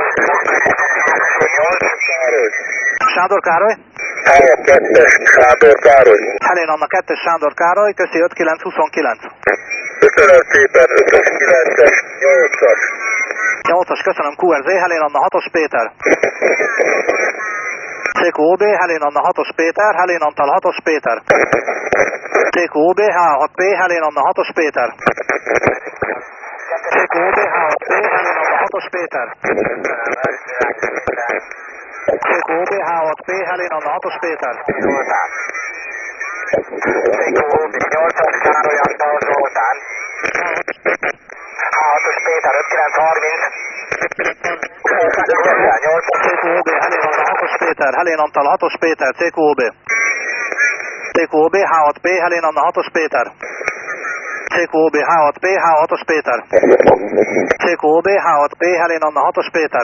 Sándor Károly? H2-es Sándor Károly. Helena, 2-es Sándor Károly, köszi, 5929. Köszönöm szépen, 5-ös, 9-es, 8-as. 8-as, köszönöm, QRZ, Helena, 6-os Péter. CQB, Helena, 6-os Péter, Helena, 6-os Péter. CQB, H6P, Helena, 6-os Péter. CQB, H6P, Helena, 6-os Péter. CQB, H6P, Helena, 6-os Péter. CQB, 8-as Károly Antal Zoltán. H6-os Péter, 5930. CQB, Helena, 6-os Péter, Helena, 6-os Péter, CQB. CQB, H6P, Helena, 6-os Péter. CQB, H6P, H6-os Péter. CQB, H6P, Helena, 6-os Péter.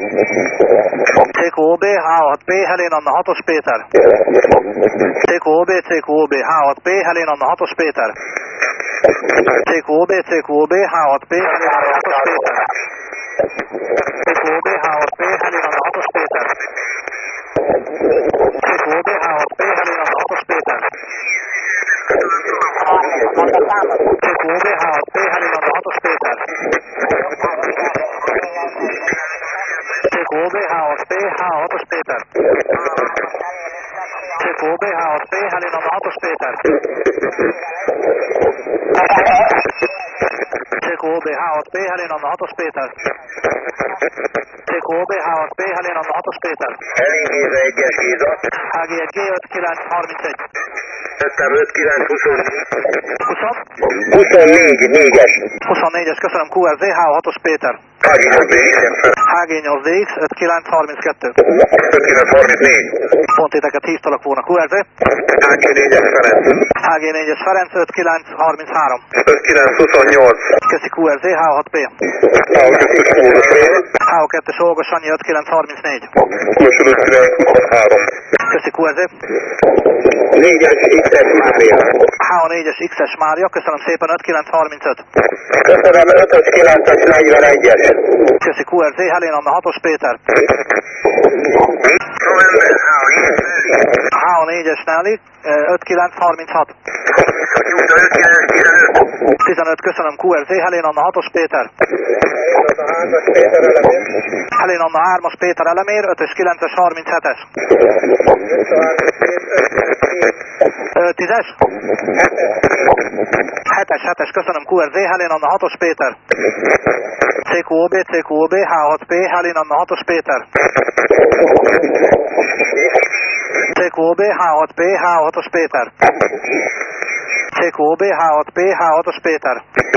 CQB, H6P, Helena, 6-os Péter. CQB, H6P, Helena, 6-os Péter. CQB, H6P, Helena, 6-os Péter. CQB, H6P, Helena, 6-os Péter. CQB, H6P, Helena, 6-os Péter. CQB, H6P, Helena, 6-os Péter. CQB, H6P, H6-os Péter. CQB, H6P, Helena, 6-os Péter. H6P, Helén Anna 6-os Péter. CQOB, H6P, Helén Anna 6-os Péter. Helén Géza 1-es Géza. HG1G 5931. 54, 4-es. 24-es, köszönöm QRZ, H6-os Péter. HG8DX 5932. 5934. Pont titeket hívtalak volna QRZ. HG4-es Ferenc. HG4-es Ferenc 5933. 5928. Köszi QRZ, H6P. H2-es Olga Sanyi 5934. 5923. Köszi QRZ. 4-es X-es Mária. H4-es X-es Mária, köszönöm szépen 5935. Köszönöm 5-ös 9-es 41-es. Köszi QRZ, Helén Anna 6-os Péter. H4-es Nelly 5936. 15, köszönöm QRZ, Helén Anna 6-os Péter. Helén Anna 3-as Péter Elemér, 5-ös 9-es 37-es. 10-es? 7-es, köszönöm QRZ, Helén Anna 6-os Péter. CQOB, H6P, Helén Anna 6-os Péter. CQOB, H6P, H6-os Péter. CQOB, H6P, H6-os Péter.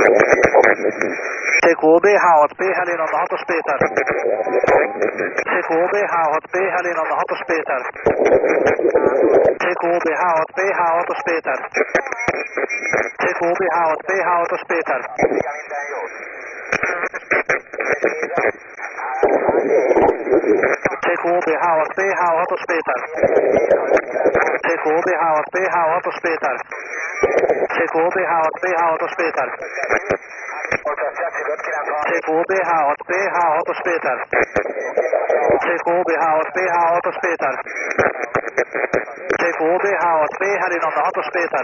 CQOB, H6P, Helén Anna 6-os Péter. CQOB, H6P, Helén Anna 6-os Péter. CQOB, H6P, H6-os Péter. CQOB, H6P, H6-os Péter. CQOB, H6P, H6-os Péter. CQOB, H6P, H6-os Péter. CQOB, H6P, H6-os Péter. CQOB, H6P, H6-os Péter. CQOB, H6P, H6-os Péter. CQOB, H6P, Helén Anna 6-os Péter.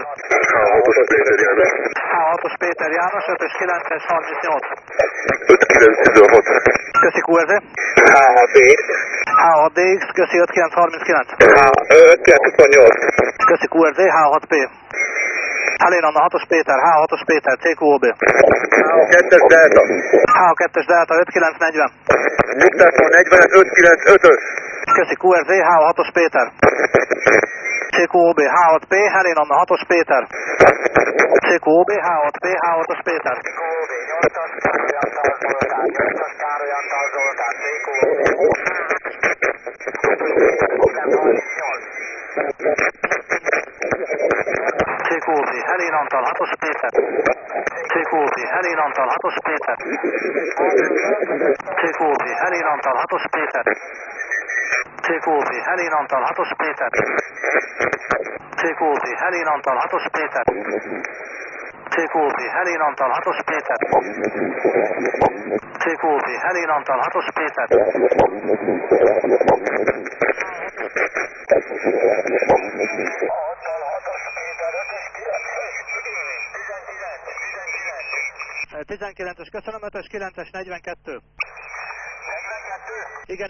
H6-os Péter János, 5-ös 9-es 38. 5916. Köszi QRZ. H6DX. H6DX, köszi 5939. 5928. Köszi QRZ, H6P. Helén Anna 6-os Péter, H6-os Péter, CQOB. H2-es Delta. H2-es Delta 5940. Diktátor 40 595-ös. Köszi QRZ, H6-os Péter. CQOB, H6P, Helén Anna 6-os Péter. CQOB, H6P, H6-os Péter. CQOB, Helén Antal 6-os Péter. CQOB, Helén Antal 6-os Péter. CQOB, Helén Antal 6-os Péter. CQOB, Helén Antal 6-os Péter. CQOB, Helén Antal 6-os Péter. CQOB, Helén Antal 6-os Péter. CQOB, Helén Antal 6-os Péter. Uh, 19-es, köszönöm, 5-ös, 9-es, 42. 42? Igen.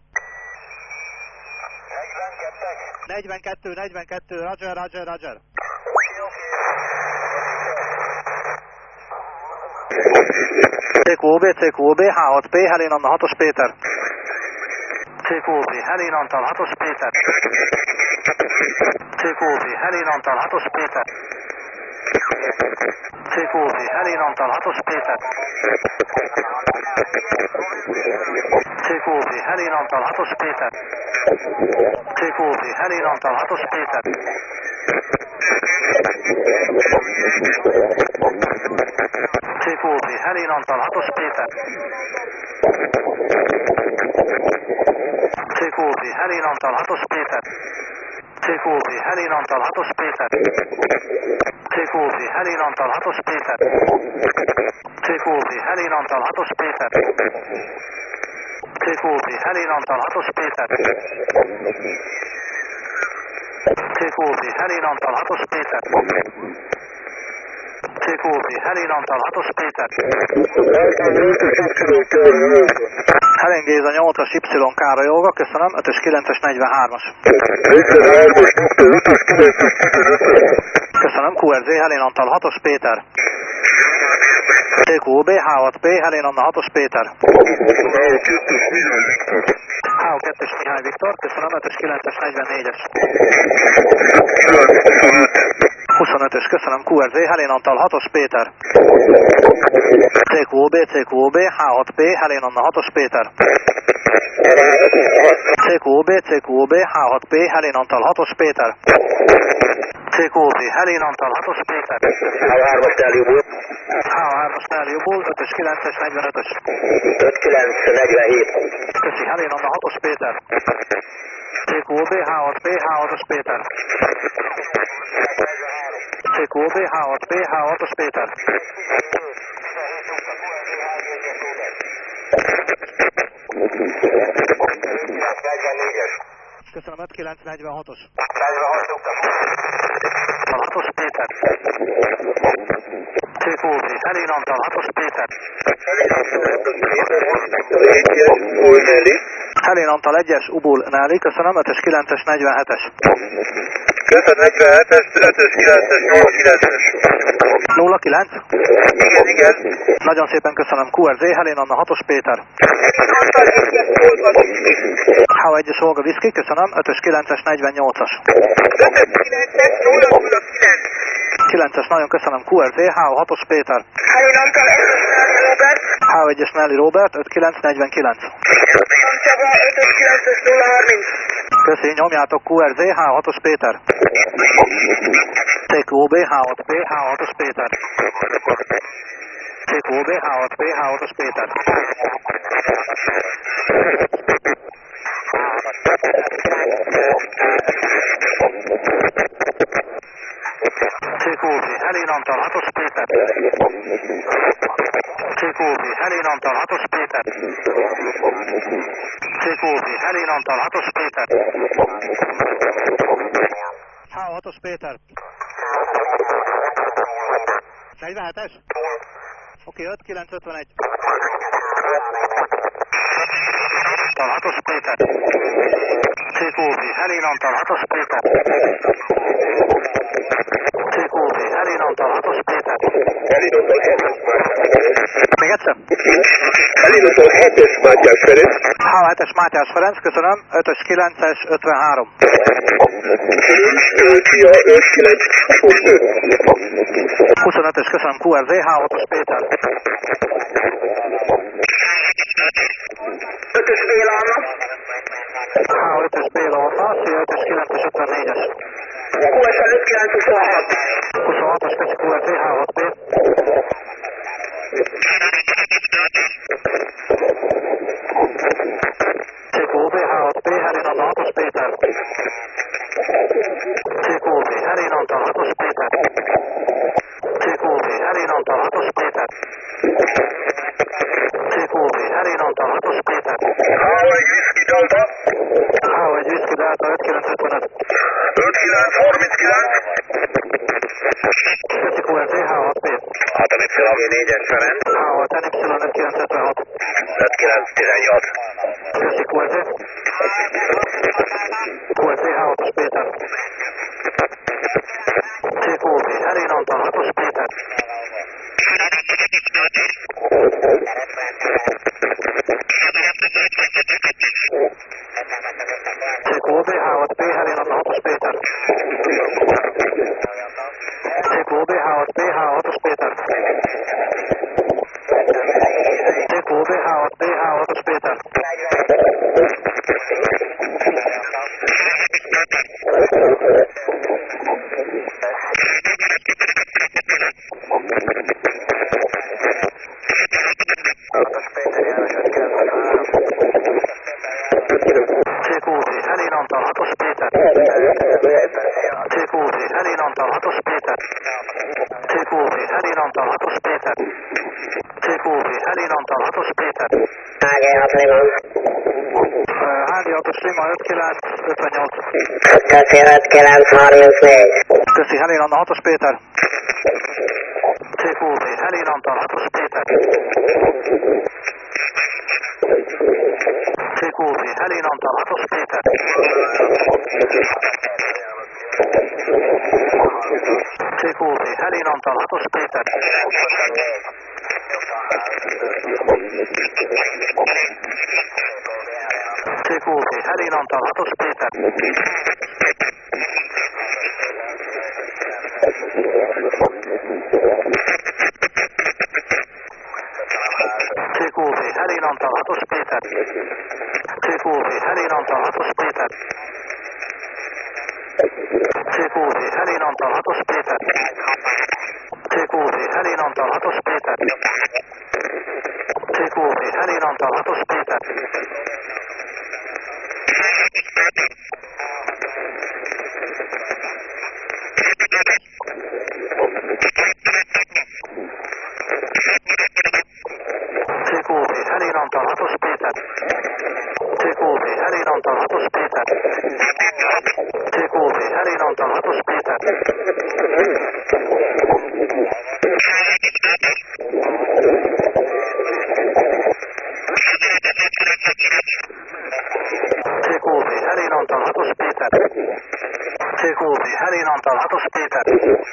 42, Roger. CQOB, H6P, Helén Anna 6-os Péter. CQOB, Helén Antal 6-os Péter. CQOB, Helén Antal 6-os Péter. CQOB, Helén Antal 6-os Péter. CQOB, Helén Antal 6-os Péter. CQOB, Helén Antal 6-os Péter. CQOB, Helén Antal 6-os Péter. CQOB, Helén Antal 6-os Péter. CQOB, Helén Antal 6-os Péter. CQOB, Helén Antal 6-os Péter. CQOB, Helén Antal 6-os Péter. CQOB, Helén Antal 6-os Péter. CQOB, Helén Antal 6-os Péter. CQOB, Helén Antal 6-os Péter. Helén Géza 8-as Y Károly Olga, köszönöm, 5-ös 9-es 43-as. Köszönöm, QRZ, Helén Antal 6-os Péter. CQB, H6P, Helén Anna 6-os Péter. H2-es Mihály Viktor. H2-es Mihály Viktor, köszönöm, 5-ös 9-es 44-es. 25-ös, köszönöm, QRZ, Helén Antal 6-os Péter. CQB, CQB, H6P, Helén Anna 6-os Péter. CQB, CQB, H6P, Helén Antal 6-os Péter. CQB, Helén Antal 6-os Péter. H3-as Teljóból. H3-as Teljóból, 5-ös 9-es 45-ös. 5947. Köszi, Helén Anna 6-os Péter. CQB, H6P, H6-os Péter. CQB, H6P, H6-os Péter. Köszönöm, 5946-os. 6-os Péter. CQB, Helén Antal 6-os Péter. Helén Antal 1-es, Ubul Nelly, köszönöm, 5-ös 9-es 47-es. Köszönöm, 47-es, 5-ös 9-es, 89-es. 09? Igen. Nagyon szépen köszönöm, QRZ, Helén Anna 6-os Péter. H1-es Olga Viszki, köszönöm, 5-ös 9-es 48-as. 5-ös 9-es 009. 9-es, nagyon köszönöm, QRZ, H6-os Péter. Helén Antal 1-es Nelly Robert. H1-es Nelly Robert, 5949. Csaba 5-ös 9-es 030. Köszi, nyomjátok, QRZ, H6-os Péter. CQB, H6P, H6-os Péter. CQB, H6P, H6-os Péter. CQB, Helén Antal 6-os Péter. CQB, Helén Antal 6-os Péter. CQB, Helén Antal 6-os Péter. H6-os Péter. 47-es? Oké, 5951. 6-os Péter. CQB, Helén Antal 6-os Péter. CQB, Helén Antal 6-os Péter. Még egyszer? Helén Antal 7-es Mátyás Ferenc. H7-es Mátyás Ferenc, köszönöm. 5-ös 9-es 53. Tia 5-9 most 25-ös, köszönöm, QRZ, H6-os Péter. 5-ös Béla Anna. H5-ös Béla Anna, C5-ös 9-es 54-es. QSL 5926. 26-os, köszi, QRZ, H6P. CQB, H6P, Helén Anna 6-os Péter. CQB, Helén Antal 6-os Péter. CQB, Helén Antal 6-os Péter. CQB, Helén Antal 6-os Péter. H1 Whisky Delta. H1 Whisky Delta 5955. 5939. Köszi, QRZ, H6P. 6-4-es Ferenc. H6 NY 5956. 5918. Köszi, QRZ. QRZ, H6-os Péter. CQB, Helén Antal 6-os Péter. CQB, H6P, Helén Anna 6-os Péter. CQB, H6P, H6-os Péter. CQB, H6P, H6-os Péter. CQB, Helén Antal 6-os Péter. CQB, Helén Antal 6-os Péter. CQB, Helén Antal 6-os Péter. CQB, Helén Antal 6-os Péter. HG6 Lima. HG6-os Lima 5958. 5934. Köszi, Helén Anna 6-os Péter. CQB, Helén Antal 6-os Péter. CQB, Helén Antal 6-os Péter. CQB, Helén Antal 6-os Péter. CQB, Helén Antal, 6-os Péter. CQB, Helén Antal, 6-os Péter. CQB, Helén Antal, 6-os Péter. CQB, Helén Antal, 6-os Péter. CQB, Helén Antal, 6-os Péter. CQB, Helén Antal, 6-os Péter. CQB, Helén Antal, 6-os Péter. CQB, Helén Antal, 6-os Péter. CQB, Helén Antal, 6-os Péter. CQB, Helén Antal, 6-os Péter. CQB, Helén Antal, 6-os Péter.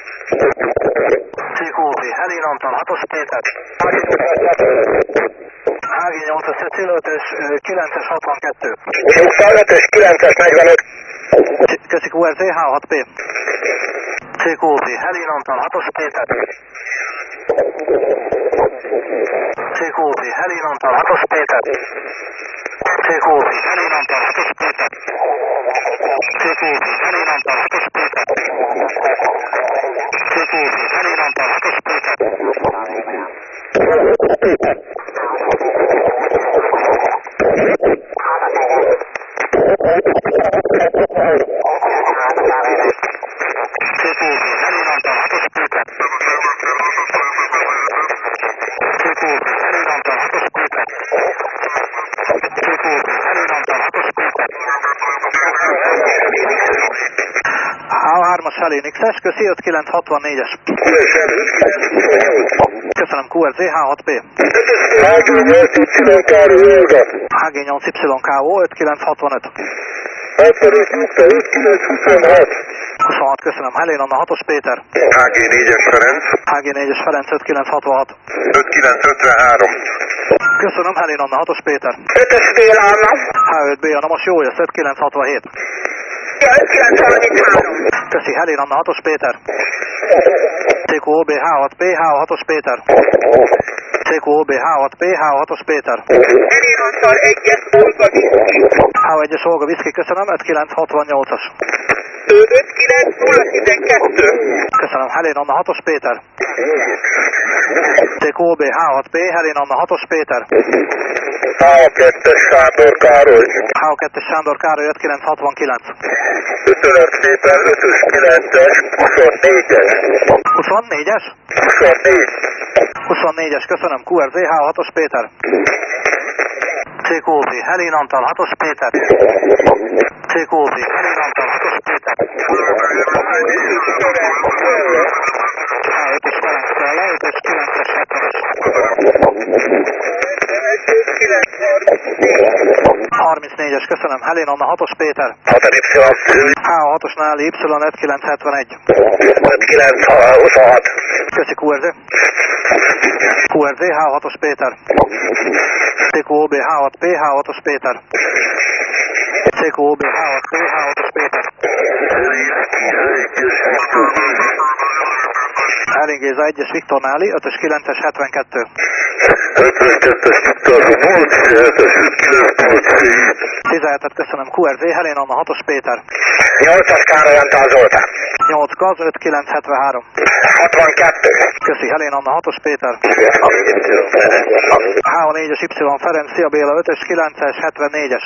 CQB, Helén Antal, 6-os Péter. HG8-as Cecil 5-es 9-es 62. 25-ös, 9-es 45. Köszi QRZ, H6P. CQB, Helén Antal, 6-os Péter. CQB, Helén Antal, 6-os Péter. CQB, Helén Antal, 6-os Péter. CQB, Helén Antal, 6-os Péter. CQB, Helén Antal, 6-os Péter. CQB, Helén Antal, 6-os Péter. CQB, Helén Antal, 6-os Péter. CQB, Helén Antal, 6-os Péter. A3-as Helén X-es, köszi 5964-es. Köszönöm QRZ, H6P. HG8YKO 5965. 26, köszönöm. Helén Anna, 6-os Péter. HG4-es Ferenc. HG4-es Ferenc 5966. 5953. Köszönöm. Helén Anna, 6-os Péter. 5-ös Béla Anna. H5B Anna, most jó jössz, 5967. Ja, 5933. Köszi. Helén Anna, 6-os Péter. CQOB H6P, H6-os Péter. CQOB H6P, H6-os Péter. Helén Antal 1-es Olga Viszki. H1-es Olga Viszki, köszönöm, 5968-as. 59012. Köszönöm. Helén Anna, 6-os Péter. CQOB H6P, Helén Anna, 6-os Péter. H2-es Sándor Károly. H2-es Sándor Károly 5969. 25 Péter, 5-ös 9-es, 24-es. 24-es? 24. 24-es, köszönöm. QRZ, H6-os Péter. CQB, Helén Antal, 6-os Péter. CQB, Helén Antal, 6-os Péter. H5-ös Ferenc Stella, 5-ös 9-es 70-es. 34-es, köszönöm. Helén Anna, 6-os Péter. 6-y. H6-os Náli, Y1971. 926. Köszi QRZ. QRZ, H6-os Péter. CQOB H6P, H6-os Péter. CQOB H6P, H6-os Péter. Helén Géza 1-es Viktor Náli, 5-ös 9-es 72. 5-ös 2-es Viktor Bulc, 5-ös 17-et köszönöm. QRZ, Helén Anna, 6-os Péter. 8-as Károly Antal Zoltán. 8 gaz, 5973. 62. Köszi. Helén Anna, 6-os Péter. H4-es Y Ferenc, Szia Béla, 5-ös 9-es 74-es.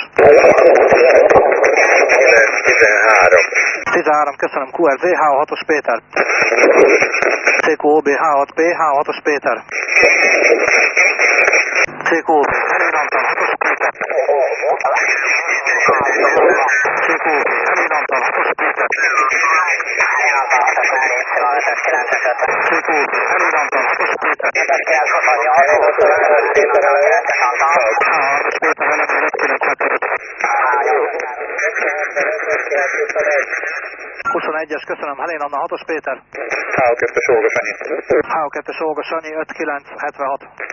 13. 13, köszönöm. QRZ, H6-os Péter. CQOB H6P, H6-os Péter. CQOB, Helén Antal, 6-os Péter. CQOB, Helén Antal, 6-os Péter. CQOB, Helén Antal, 6-os Péter. H6-os Péter, Helén 595. 21-es, köszönöm. Helén Anna, 6-os Péter. H2-es Olga Sanyi. H2-es Olga Sanyi, 5976.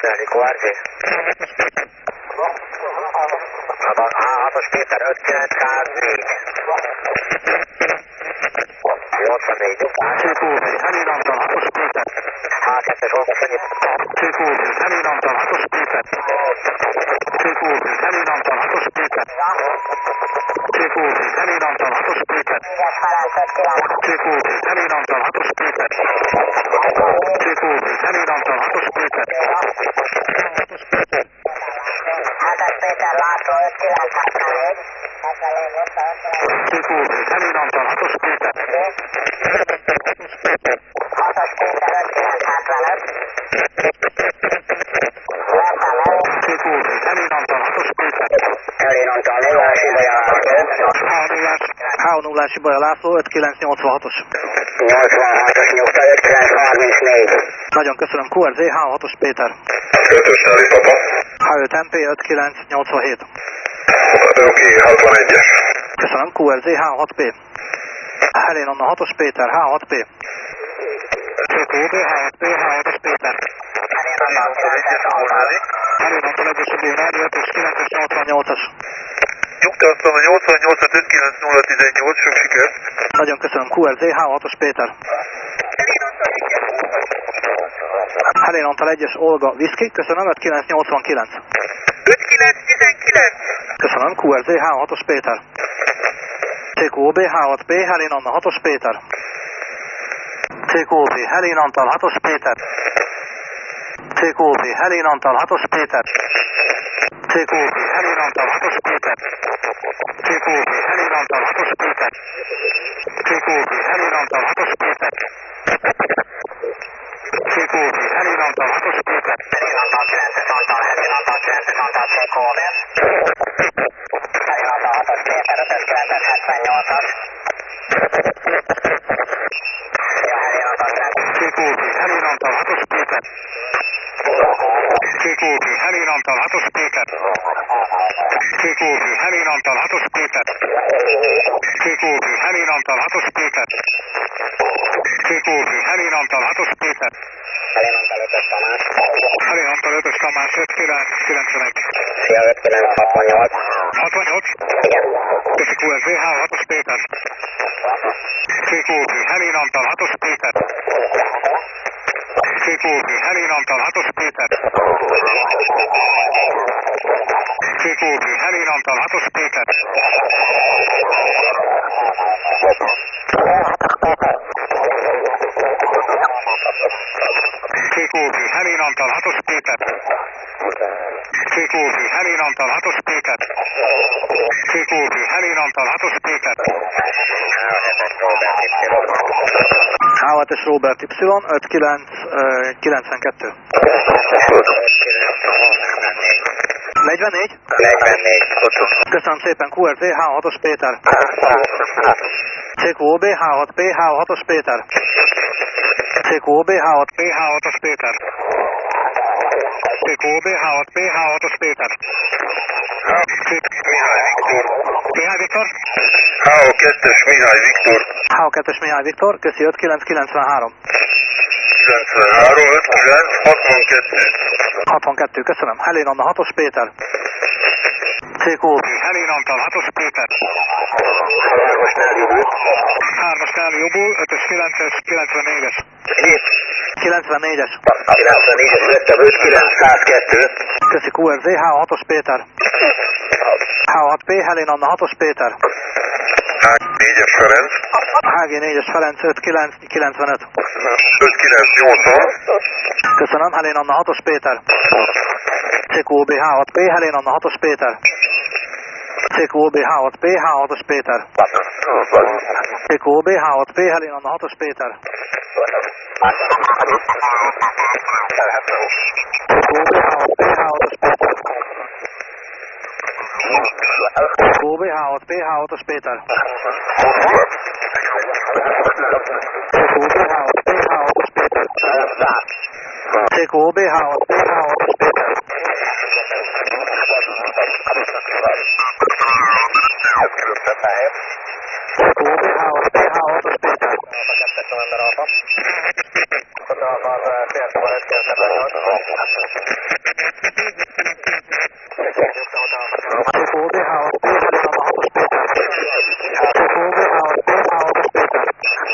Beszélni, Kórzi. H6-os Péter 5-9-104. 84. CQB, Helén Antal, 6-os Péter. H2-es Olga Sanyi. CQB, Helén Antal, 6-os Péter. CQB, Helén Antal, 6-os Péter. CQB, Helén Antal, 6-os Péter. CQB, Helén Antal, 6-os Péter. CQB, Helén Antal, 6-os Péter. H-es Péter László 5-9-74. CQB, Helén Antal, 6-os Péter. 6-as Péter 5-9-75. CQB, Helén Antal, 6-os Péter. Helén Antal, 0-as Ibolya László. H0-as Ibolya László, 5986-os. 86-os Nyugta 5-9-34. Nagyon köszönöm, QRZ, H6-os Péter. 5-ös Szári Papa. H5 MP, 5987. Oké, 61-es. Köszönöm, QRZ, H6P. Helén Anna, 6-os Péter, H6P. CQB, H6P, H6-os Péter. Helén Antal 1-es Bónádi, 5-ös 988-as. Nyugta, aztán a 88-at 59018, sok sikert. Nagyon köszönöm, QRZ, H6-os Péter. Helén Antal 1-es Olga Whisky, köszönöm, 5989. 5919. Köszönöm, QRZ, H6-os Péter. CQB, H6P, Helén Anna, 6-os Péter. CQB, Helén Antal, 6-os Péter. CQB, Helén Antal, 6-os Péter. CQB, Helén Antal, 6-os Péter. CQB, Helén Antal, 6-os Péter. CQB, Helén Antal, 6-os Péter. CQB, Helén Antal, 6-os Péter. Helén Antal 9-es Antal, Helén Antal 9-es Antal, CQB. Helén Antal 6-os Péter 5-ös 978-as. Helén Antal 9-es. CQB, Helén Antal, 6-os Péter. CQB, Helén Antal, 6-os Péter. CQB, Helén Antal, 6-os Péter. CQB, Helén Antal, 6-os Péter. CQB, Helén Antal, 6-os Péter. Helén Antal 5-ös Tamás. Helén Antal 5-ös Tamás, 5991. Szia 5968. 68? Igen. Köszi QRZ, H6-os Péter. CQB, Helén Antal, 6-os Péter. CQB, Helén Antal, 6-os Péter. CQB, Helén Antal, 6-os Péter. CQB, Helén Antal, 6-os Péter. CQB, Helén Antal, 6-os Péter. CQB, Helén Antal, 6-os Péter. H6-es Robert Y, 5992. 44? 44. Köszönöm szépen, QRZ, H6-os Péter. CQB, H6P, H6-os Péter. CQB, H6P, H6-os Péter. CQB, H6P, H6-os Péter. Mihály Viktor? H2-es Mihály Viktor. H2-es Mihály Viktor, köszi 5993. 93, 59, 62. 62, köszönöm. Helén Anna, 6-os Péter. CQB, Helén Antal, 6-os Péter. 3-as Náli Jobul, 5-ös 9-es, 94-es. 94-es. 94-es lettem 5-9-102. Köszi QRZ, H6-os Péter. H6P, Helén Anna, 6-os Péter. H4-es Ferenc. HG4-es Ferenc, 5995. 5980. Köszönöm, Helén Anna, 6-os Péter. CQB, H6P, Helén Anna, 6-os Péter. CQB, H6P, H6-os Péter. CQB, H6P, Helén Anna, 6-os Péter. CQB, H6P, H6-os Péter. CQB, H6P, H6-os Péter. CQB, H6P, H6-os Péter. CQB, H6P, H6-os Péter. CQB, H6P, H6-os Péter. CQB, H6P, Helinanna 6-os Péter. CQB, H6P, H6-os Péter.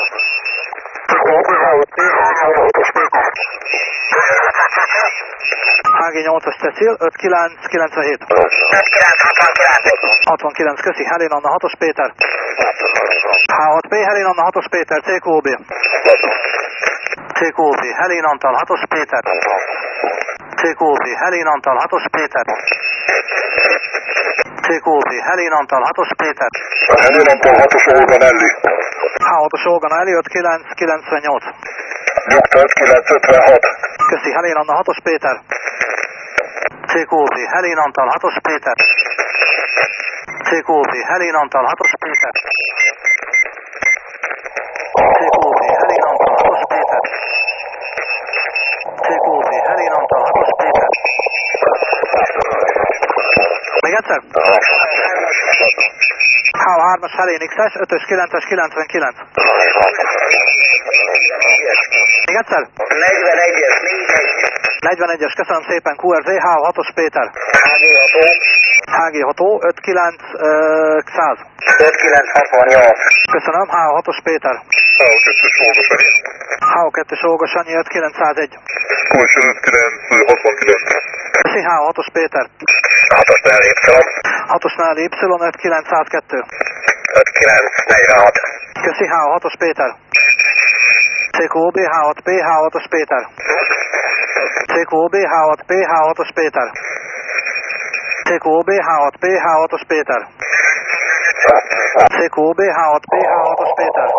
HG8-as Cecil, 5997. 69, köszi, Helinanna 6-os Péter. H6P, Helinanna 6-os Péter, CQB. CQB, Helinantal 6-os Péter. CQB, Helinantal 6-os Péter. CQB, Helinantal 6-os Péter. Helinantal 6-os Olga Nelli. H6-os Olga Nelli, 5998. Nyugta 5956. Köszi, Helinanna 6-os Péter. CQB, Helinantal 6-os Péter. CQB, Helinantal 6-os Péter. CQB, Helinantal 6-os Péter. CQB, Helinantal 6-os Péter. Még egyszer? H3-as Helén X-es, 5-ös 9-es 99. Még egyszer? 41-es, köszönöm szépen, QRZ, H6-os Péter. HG6O, 5900. 5968. Köszönöm, H6-os Péter. H2-es Olga Sanyi, 5901. Kulcsön 5969. Köszi, H6-os Péter. 6-osnál Y. 6-osnál Y, 5902. 5946. Köszi, H6-os Péter. CQB, H6P, H6-os Péter. CQB, H6P, H6-os Péter. CQB, H6P, H6-os Péter. CQB, H6P, H6-os Péter.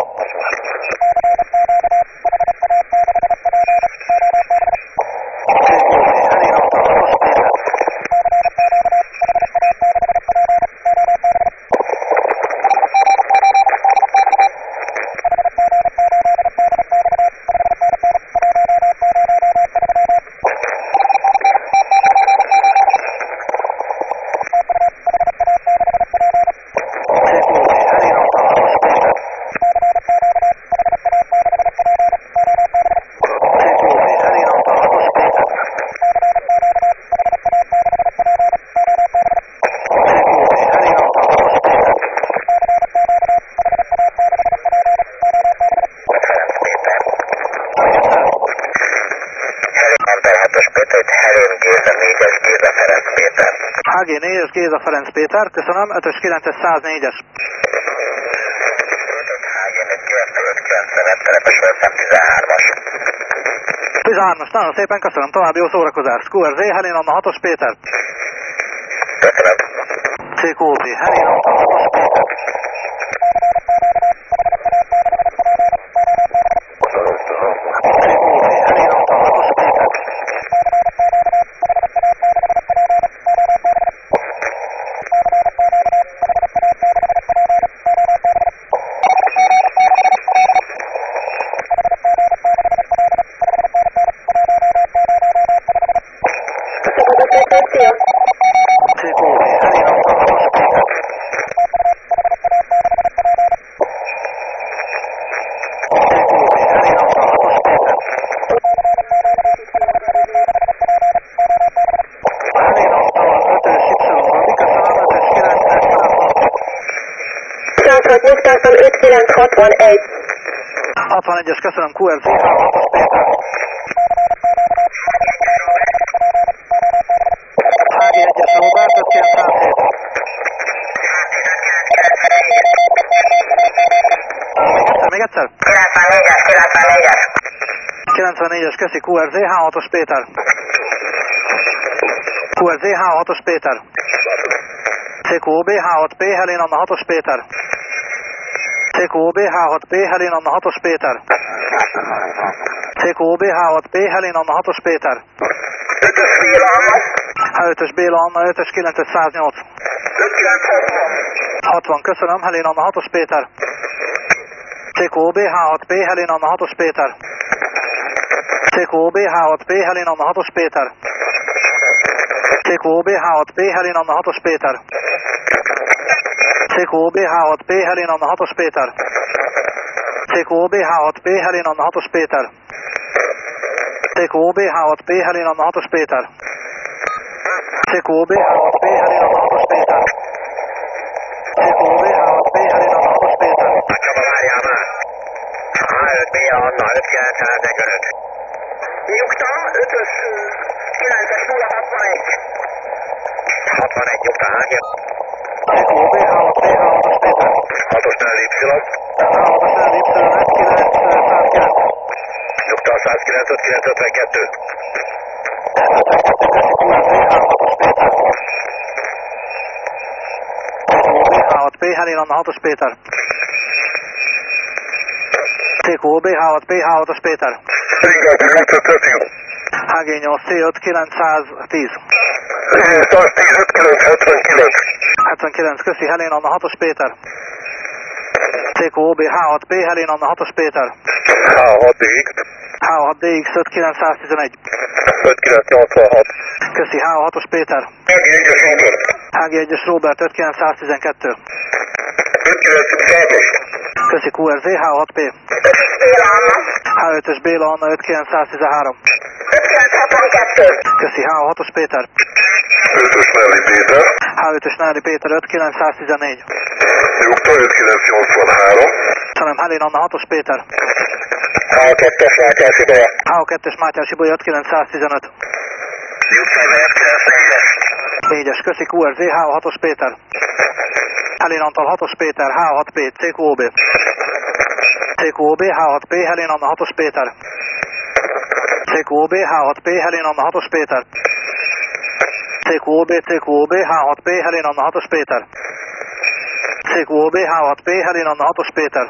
CQB, Helinantal 6-os Péter. HG4-es Géza Ferenc Péter, köszönöm, 5-ös 9-es 104-es. 13-as, nagyon szépen köszönöm, további jó szórakozást. QRZ, Helinanna 6-os Péter. CQB, Helinanna 6-os Péter. CQB, Helinanna 6-os Péter. CQB, Helinantal 6-os Péter. CQB, Helinantal 6-os Péter. Helinantal 5-ös Y-Gabi, köszönöm, 5-ös 9-es 106 nyugtáton 5961. 61-es, köszönöm, QRZ, H6-os Péter. HG1-es Robert, 5907. Még egyszer? 94-es, köszi, QRZ, H6-os Péter. QRZ, H6-os Péter. CQB, H6P, Helinanna 6-os Péter. CQB, H6P, Helinanna 6-os Péter. CQB, H6P, Helinanna 6-os Péter. 5-ös Béla Anna, 5-ös 9-es 108. 60, köszönöm, Helinanna 6-os Péter. CQB, H6P, Helinanna 6-os Péter. CQB, H6P, Helinanna 6-os Péter. CQB, H6P, Helinanna 6-os Péter. CQB, H6P, Helinanna 6-os Péter. CQOB H6P, Helén Anna 6-os Péter. CQOB H6P, Helén Anna 6-os Péter. CQOB H6P, Helén Anna 6-os Péter. CQOB H6P, Helén Anna 6-os Péter. Csaba, várjál már! H5B Anna, 59345. Nyugta, 5-ös, 9-es 061. 61 nyugta, hágja. CQOB H6P, H6-os Péter. 6-osnál Y. H6-osnál Y, 109. Nyugta, 109, 952. 52, köszi QRZ, H6-os Péter. CQOB H6P, Helén Anna 6-os Péter. CQOB H6P, H6-os Péter. HG8C5 910. 79, köszi, Helén Anna 6-os Péter. CQOB H6P, Helén Anna 6-os Péter. H6DX 5911. 5986. Köszi, H6-os Péter. HG1-es Robert 5912. 5900. Köszi, QRZ H6P. 5-ös Béla Anna. H5-ös Béla Anna 5913. 5962. Köszi, H6-os Péter. 5-ös Nelly Péter. H5-ös Nári Péter 5914. Nyugta, 5983. Köszönöm, Helén Anna 6-os Péter. H2-es Mátyás Ibolya. H2-es Mátyás Ibolya 5915. Nyugta, 904-es. 4-es, köszi, QRZ H6-os Péter. Helén Antal 6-os Péter, H6P, CQOB. CQOB H6P, Helén Anna 6-os Péter. CQOB H6P, Helén Anna 6-os Péter. CQOB H6P, Helén Anna 6-os Péter. CQOB H6P, Helén Anna 6-os Péter.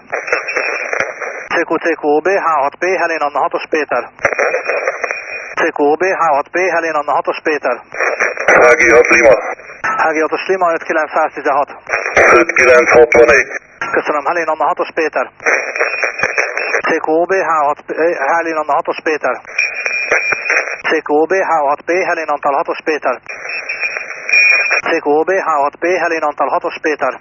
CQOB H6P, Helén Anna 6-os Péter. CQOB H6P, Helén Anna 6-os Péter. HG6 Lima. HG6-os Lima 5916. 5964. Köszönöm, Helén Anna 6-os Péter. CQOB H6P, Helén Anna 6-os Péter. CQOB H6P, Helén Antal 6-os Péter. CQOB H6P, Helén Antal 6-os Péter.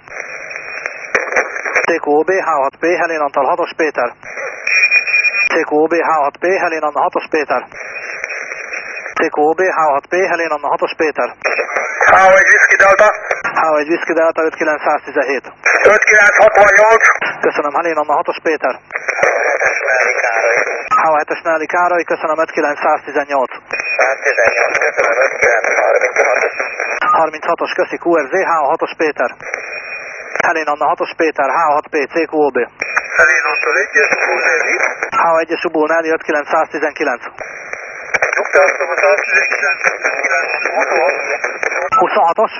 CQOB H6P, Helén Antal 6-os Péter. CQOB H6P, Helén Anna 6-os Péter. CQOB H6P, Helén Anna 6-os Péter. H1 Whisky Delta. H1 Whisky Delta 5117. 5968. Köszönöm, Helén Anna 6-os Péter. H7-es Nelly Károly, köszönöm, 5118. 118, köszönöm, 5936. 36-os, köszi, QRZ, H6-os Péter. Helén Anna 6-os Péter, H6P, CQOB. Helén Antal 1-es Ubó Nelly. H1-es Ubó Nelly 5919. Nyugta, 26-os?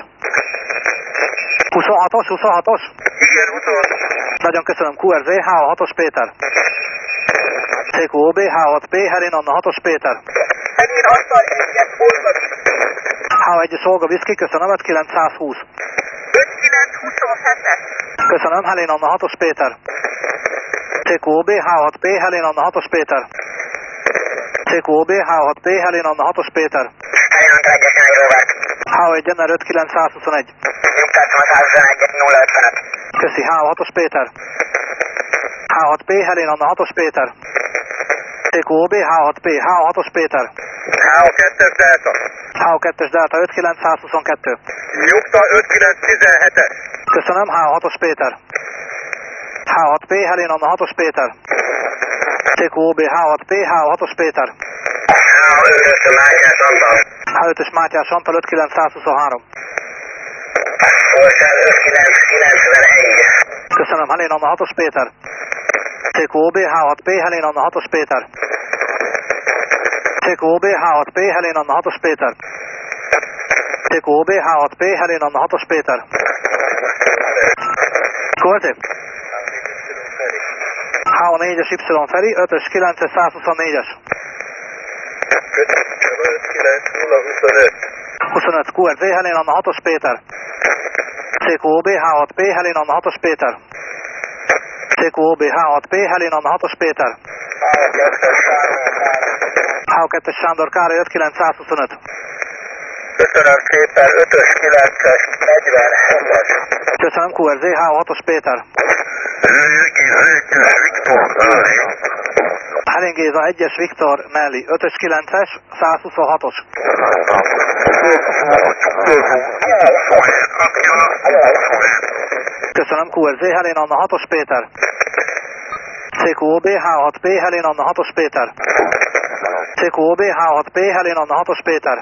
26-os? Igen, 26. Nagyon köszönöm, QRZ, H6-os Péter. CQOB, H6P, Helén Anna 6-os Péter. Helén Antal 1-es Olga. H1-es Olga Viszki, köszönöm, 5920. 5927-es. Köszönöm, Helén Anna 6-os Péter. CQOB, H6P, Helén Anna 6-os Péter. CQOB, H6P, Helén Anna 6-os Péter. Helén Antal 1-es Nelly Robert. H1 Jenner 5121. Nyugta, 111 055. Köszi, H6-os Péter. H6P, Helén Anna 6-os Péter. CQOB, H6P, H6-os Péter. H2-es Delta. H2-es Delta 5122. Nyugta, 5917-es. Köszönöm, H6-os Péter. H6P, Helén Anna 6-os Péter. CQOB, H6P, H6-os Péter. H5-ös Mátyás Antal. H5-ös Mátyás Antal 5123. Forszál 5991. Köszönöm, Helén Anna 6-os Péter. CQOB, H6P, Helén Anna 6-os Péter. CQOB, H6P, Helén Anna 6-os Péter. CQOB, H6P, Helén Anna 6-os Péter. Kolti? H4-es Y Feri, 5-ös 9-es 124-es. 25 QRZ, Helén Anna 6-os Péter. CQOB, H6P, Helén Anna 6-os Péter. CQOB, H6P, Helén Anna 6-os Péter. H2-es Sándor Károly 5925. Köszönöm szépen, 5-ös 9-es 47-es. Köszönöm, QRZ, H6-os Péter. Helén Géza 1-es Viktor Nelly, 5-ös 9-es, 126-os. Köszönöm, QRZ, Helén Anna 6-os Péter. CQOB, H6P, Helén Anna 6-os Péter. CQOB, H6P, Helén Anna 6-os Péter.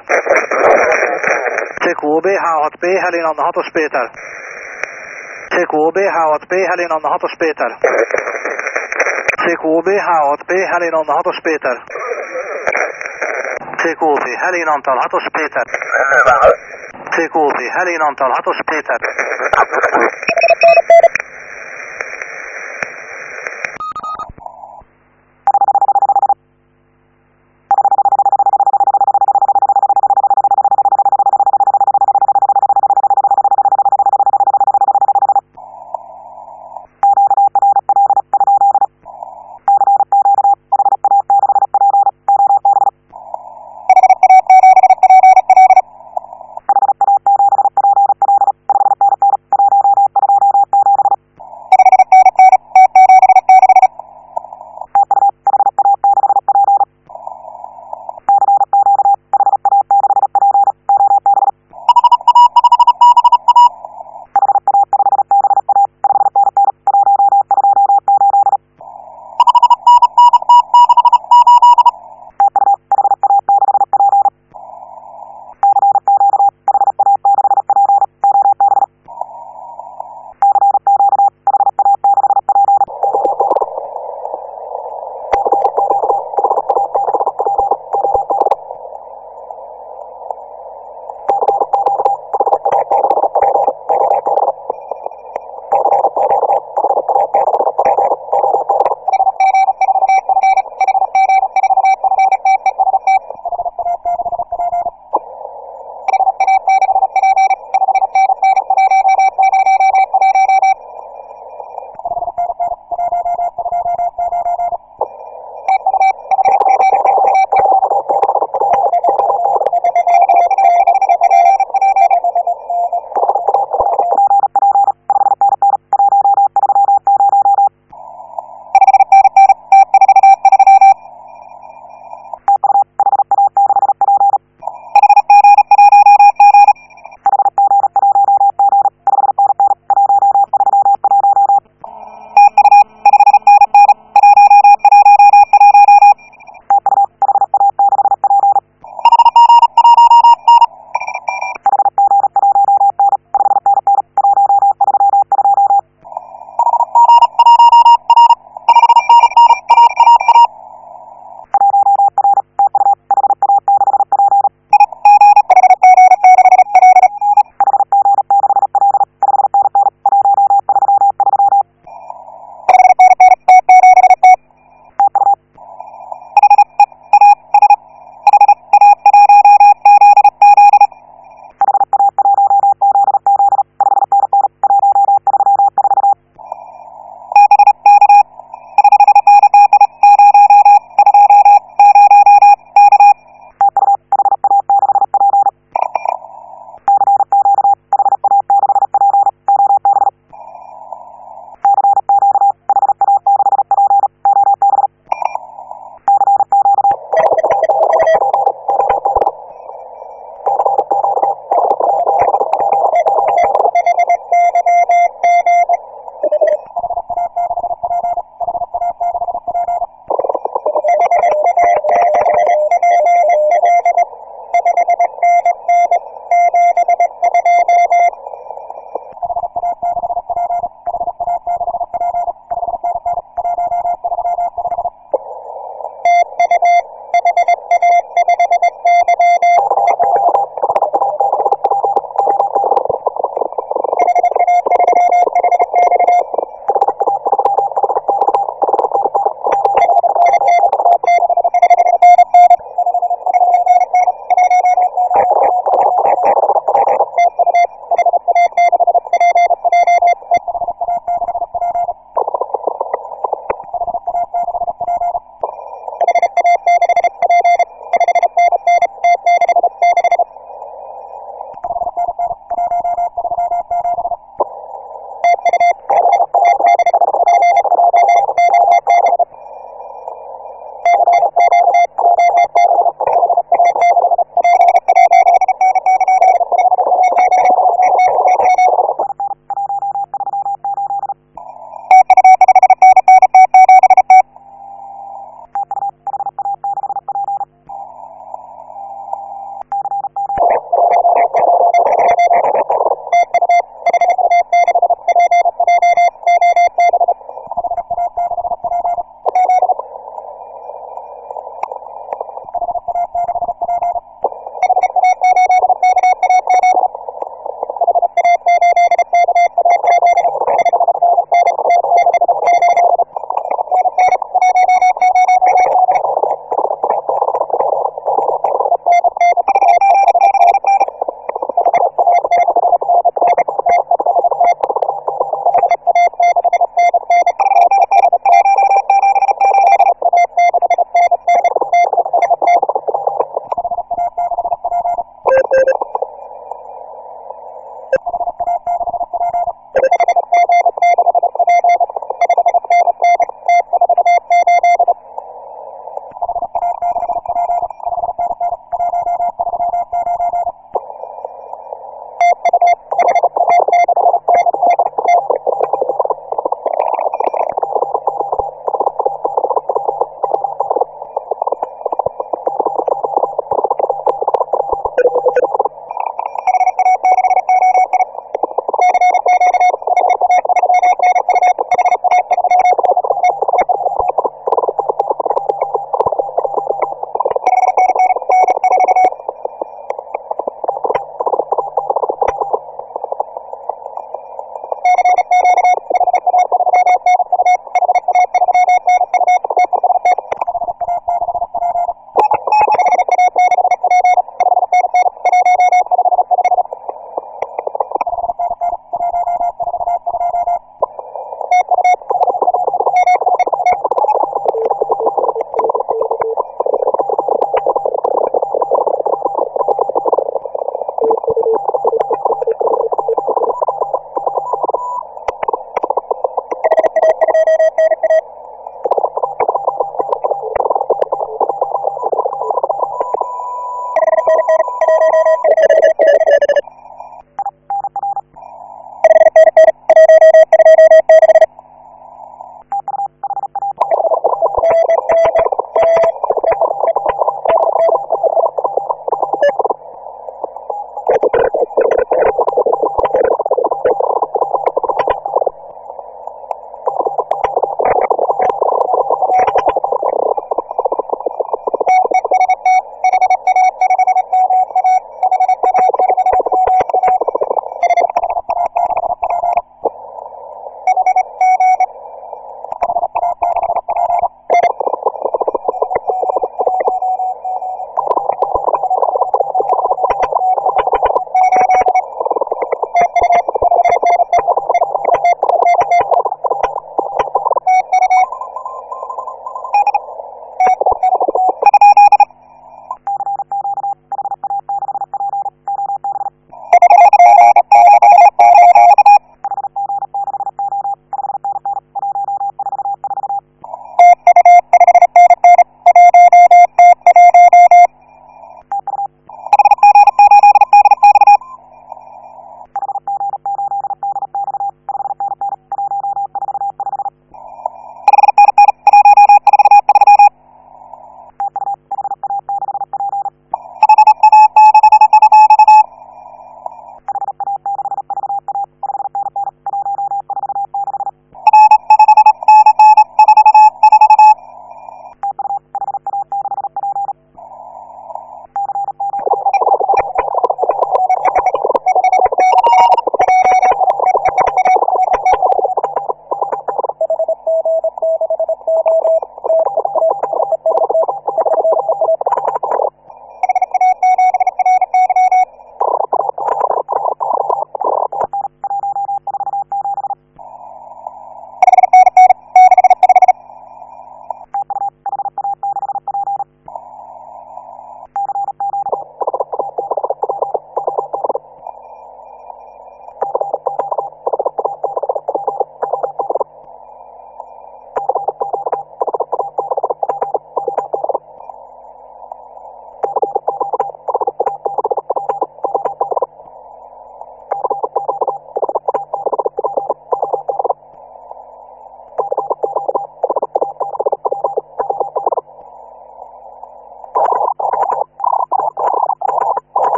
CQOB, H6P, Helén Anna 6-os Péter. CQOB, H6P, Helén Anna 6-os Péter. CQOB, H6P, Helén Anna 6-os Péter. CQOB, Helén Antal 6-os Péter. CQOB, Helén Antal 6-os Péter.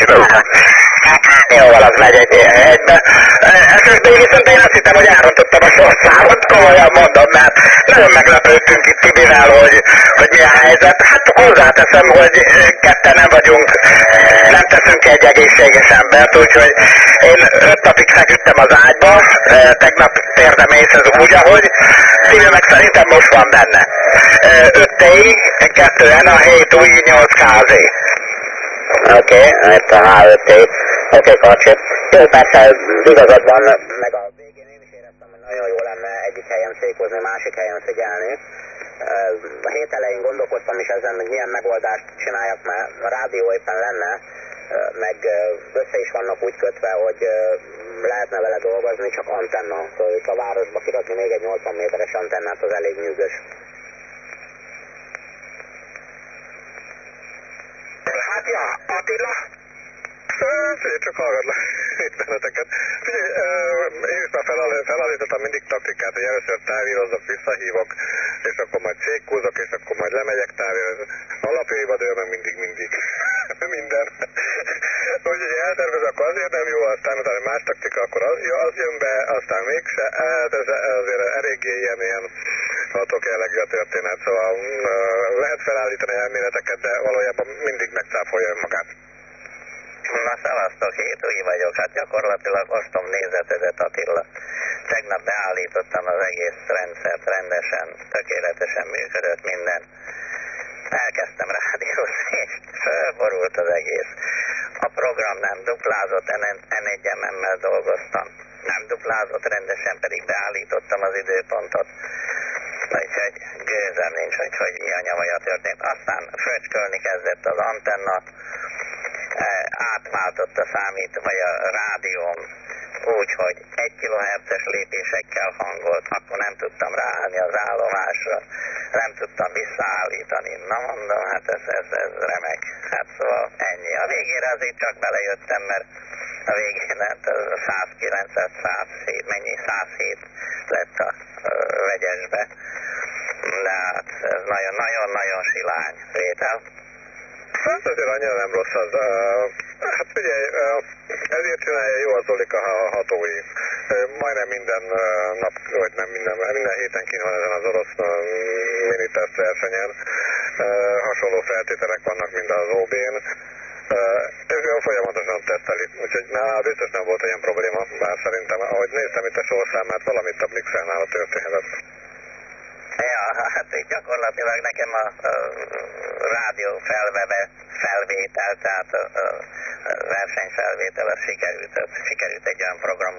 Jó, az megy egybe. SSD viszont én azt hittem, hogy elrontottam a sorszámot, komolyan mondom, mert nagyon meglepődtünk itt Tibivel, hogy mi a helyzet. Hát hozzáteszem, hogy ketten nem vagyunk, nem teszünk egy egészséges embert, úgyhogy én 5 napig feküdtem az ágyba, tegnap térdem észhez úgy, ahogy Tibi meg szerintem most van benne. 5 TI, 2 NA, 7 új, 8 KZ. Oké, itt a H5T. Oké, Karcsi. Jó, persze, igazad van, meg a végén én is éreztem, hogy nagyon jó lenne egyik helyen székozni, másik helyen figyelni. A hét elején gondolkoztam is ezen, hogy milyen megoldást csináljak, mert a rádió éppen lenne, meg össze is vannak úgy kötve, hogy lehetne vele dolgozni, csak antenna. Szóval itt a városba kirakni még egy 80 méteres antennát, az elég nyűgös. Hát ja, Attila? Figyelj, csak hallgatlak itt benneteket. Figyelj, én is már felállítottam mindig taktikát, hogy először távírozok, visszahívok, és akkor majd székkúzok, és akkor majd lemegyek távírozni. Alapévadő, meg mindig minden. Úgyhogy eltervez, akkor azért nem jó, aztán utána más taktika, akkor az jön be, aztán mégse. Hát ez azért eléggé ilyen hatok jellegű a történet, szóval lehet felállítani elméleteket, de valójában mindig megcáfolja önmagát. Na, szevasztok, Hétúi vagyok, hát gyakorlatilag osztom nézetedet, Attila. Tegnap beállítottam az egész rendszert rendesen, tökéletesen működött minden. Elkezdtem rádiózni, és fölborult az egész. A program nem duplázott, N1-emmel dolgoztam. Nem duplázott, rendesen pedig beállítottam az időpontot. Úgyhogy gőzem nincs, hogy mi a nyavaja történt. Aztán fröcskölni kezdett az antennat, átváltott a vagy a rádióm úgy, hogy 1 kHz-es lépésekkel hangolt, akkor nem tudtam ráállni az állomásra, nem tudtam visszaállítani. Na mondom, hát ez remek. Hát szóval ennyi. A végére azért csak belejöttem, mert a végén hát 109, 107 lett a vegyesbe. De hát ez nagyon-nagyon silány vétel. Hát azért annyira nem rossz az. Hát figyelj, ezért csinálja jó az Zolika a hatói. Majdnem minden nap, vagy nem minden héten kint van ezen az orosz miniteszt versenyen. Hasonló feltételek vannak, mint az OB-n. Folyamatosan teszteli, úgyhogy biztos nem volt olyan probléma, bár szerintem, ahogy néztem itt a sorszámát, valamit a Blixernál történhetett. Ja, hát gyakorlatilag nekem a rádió felvétel, tehát a versenyfelvétel, az sikerült egy olyan program,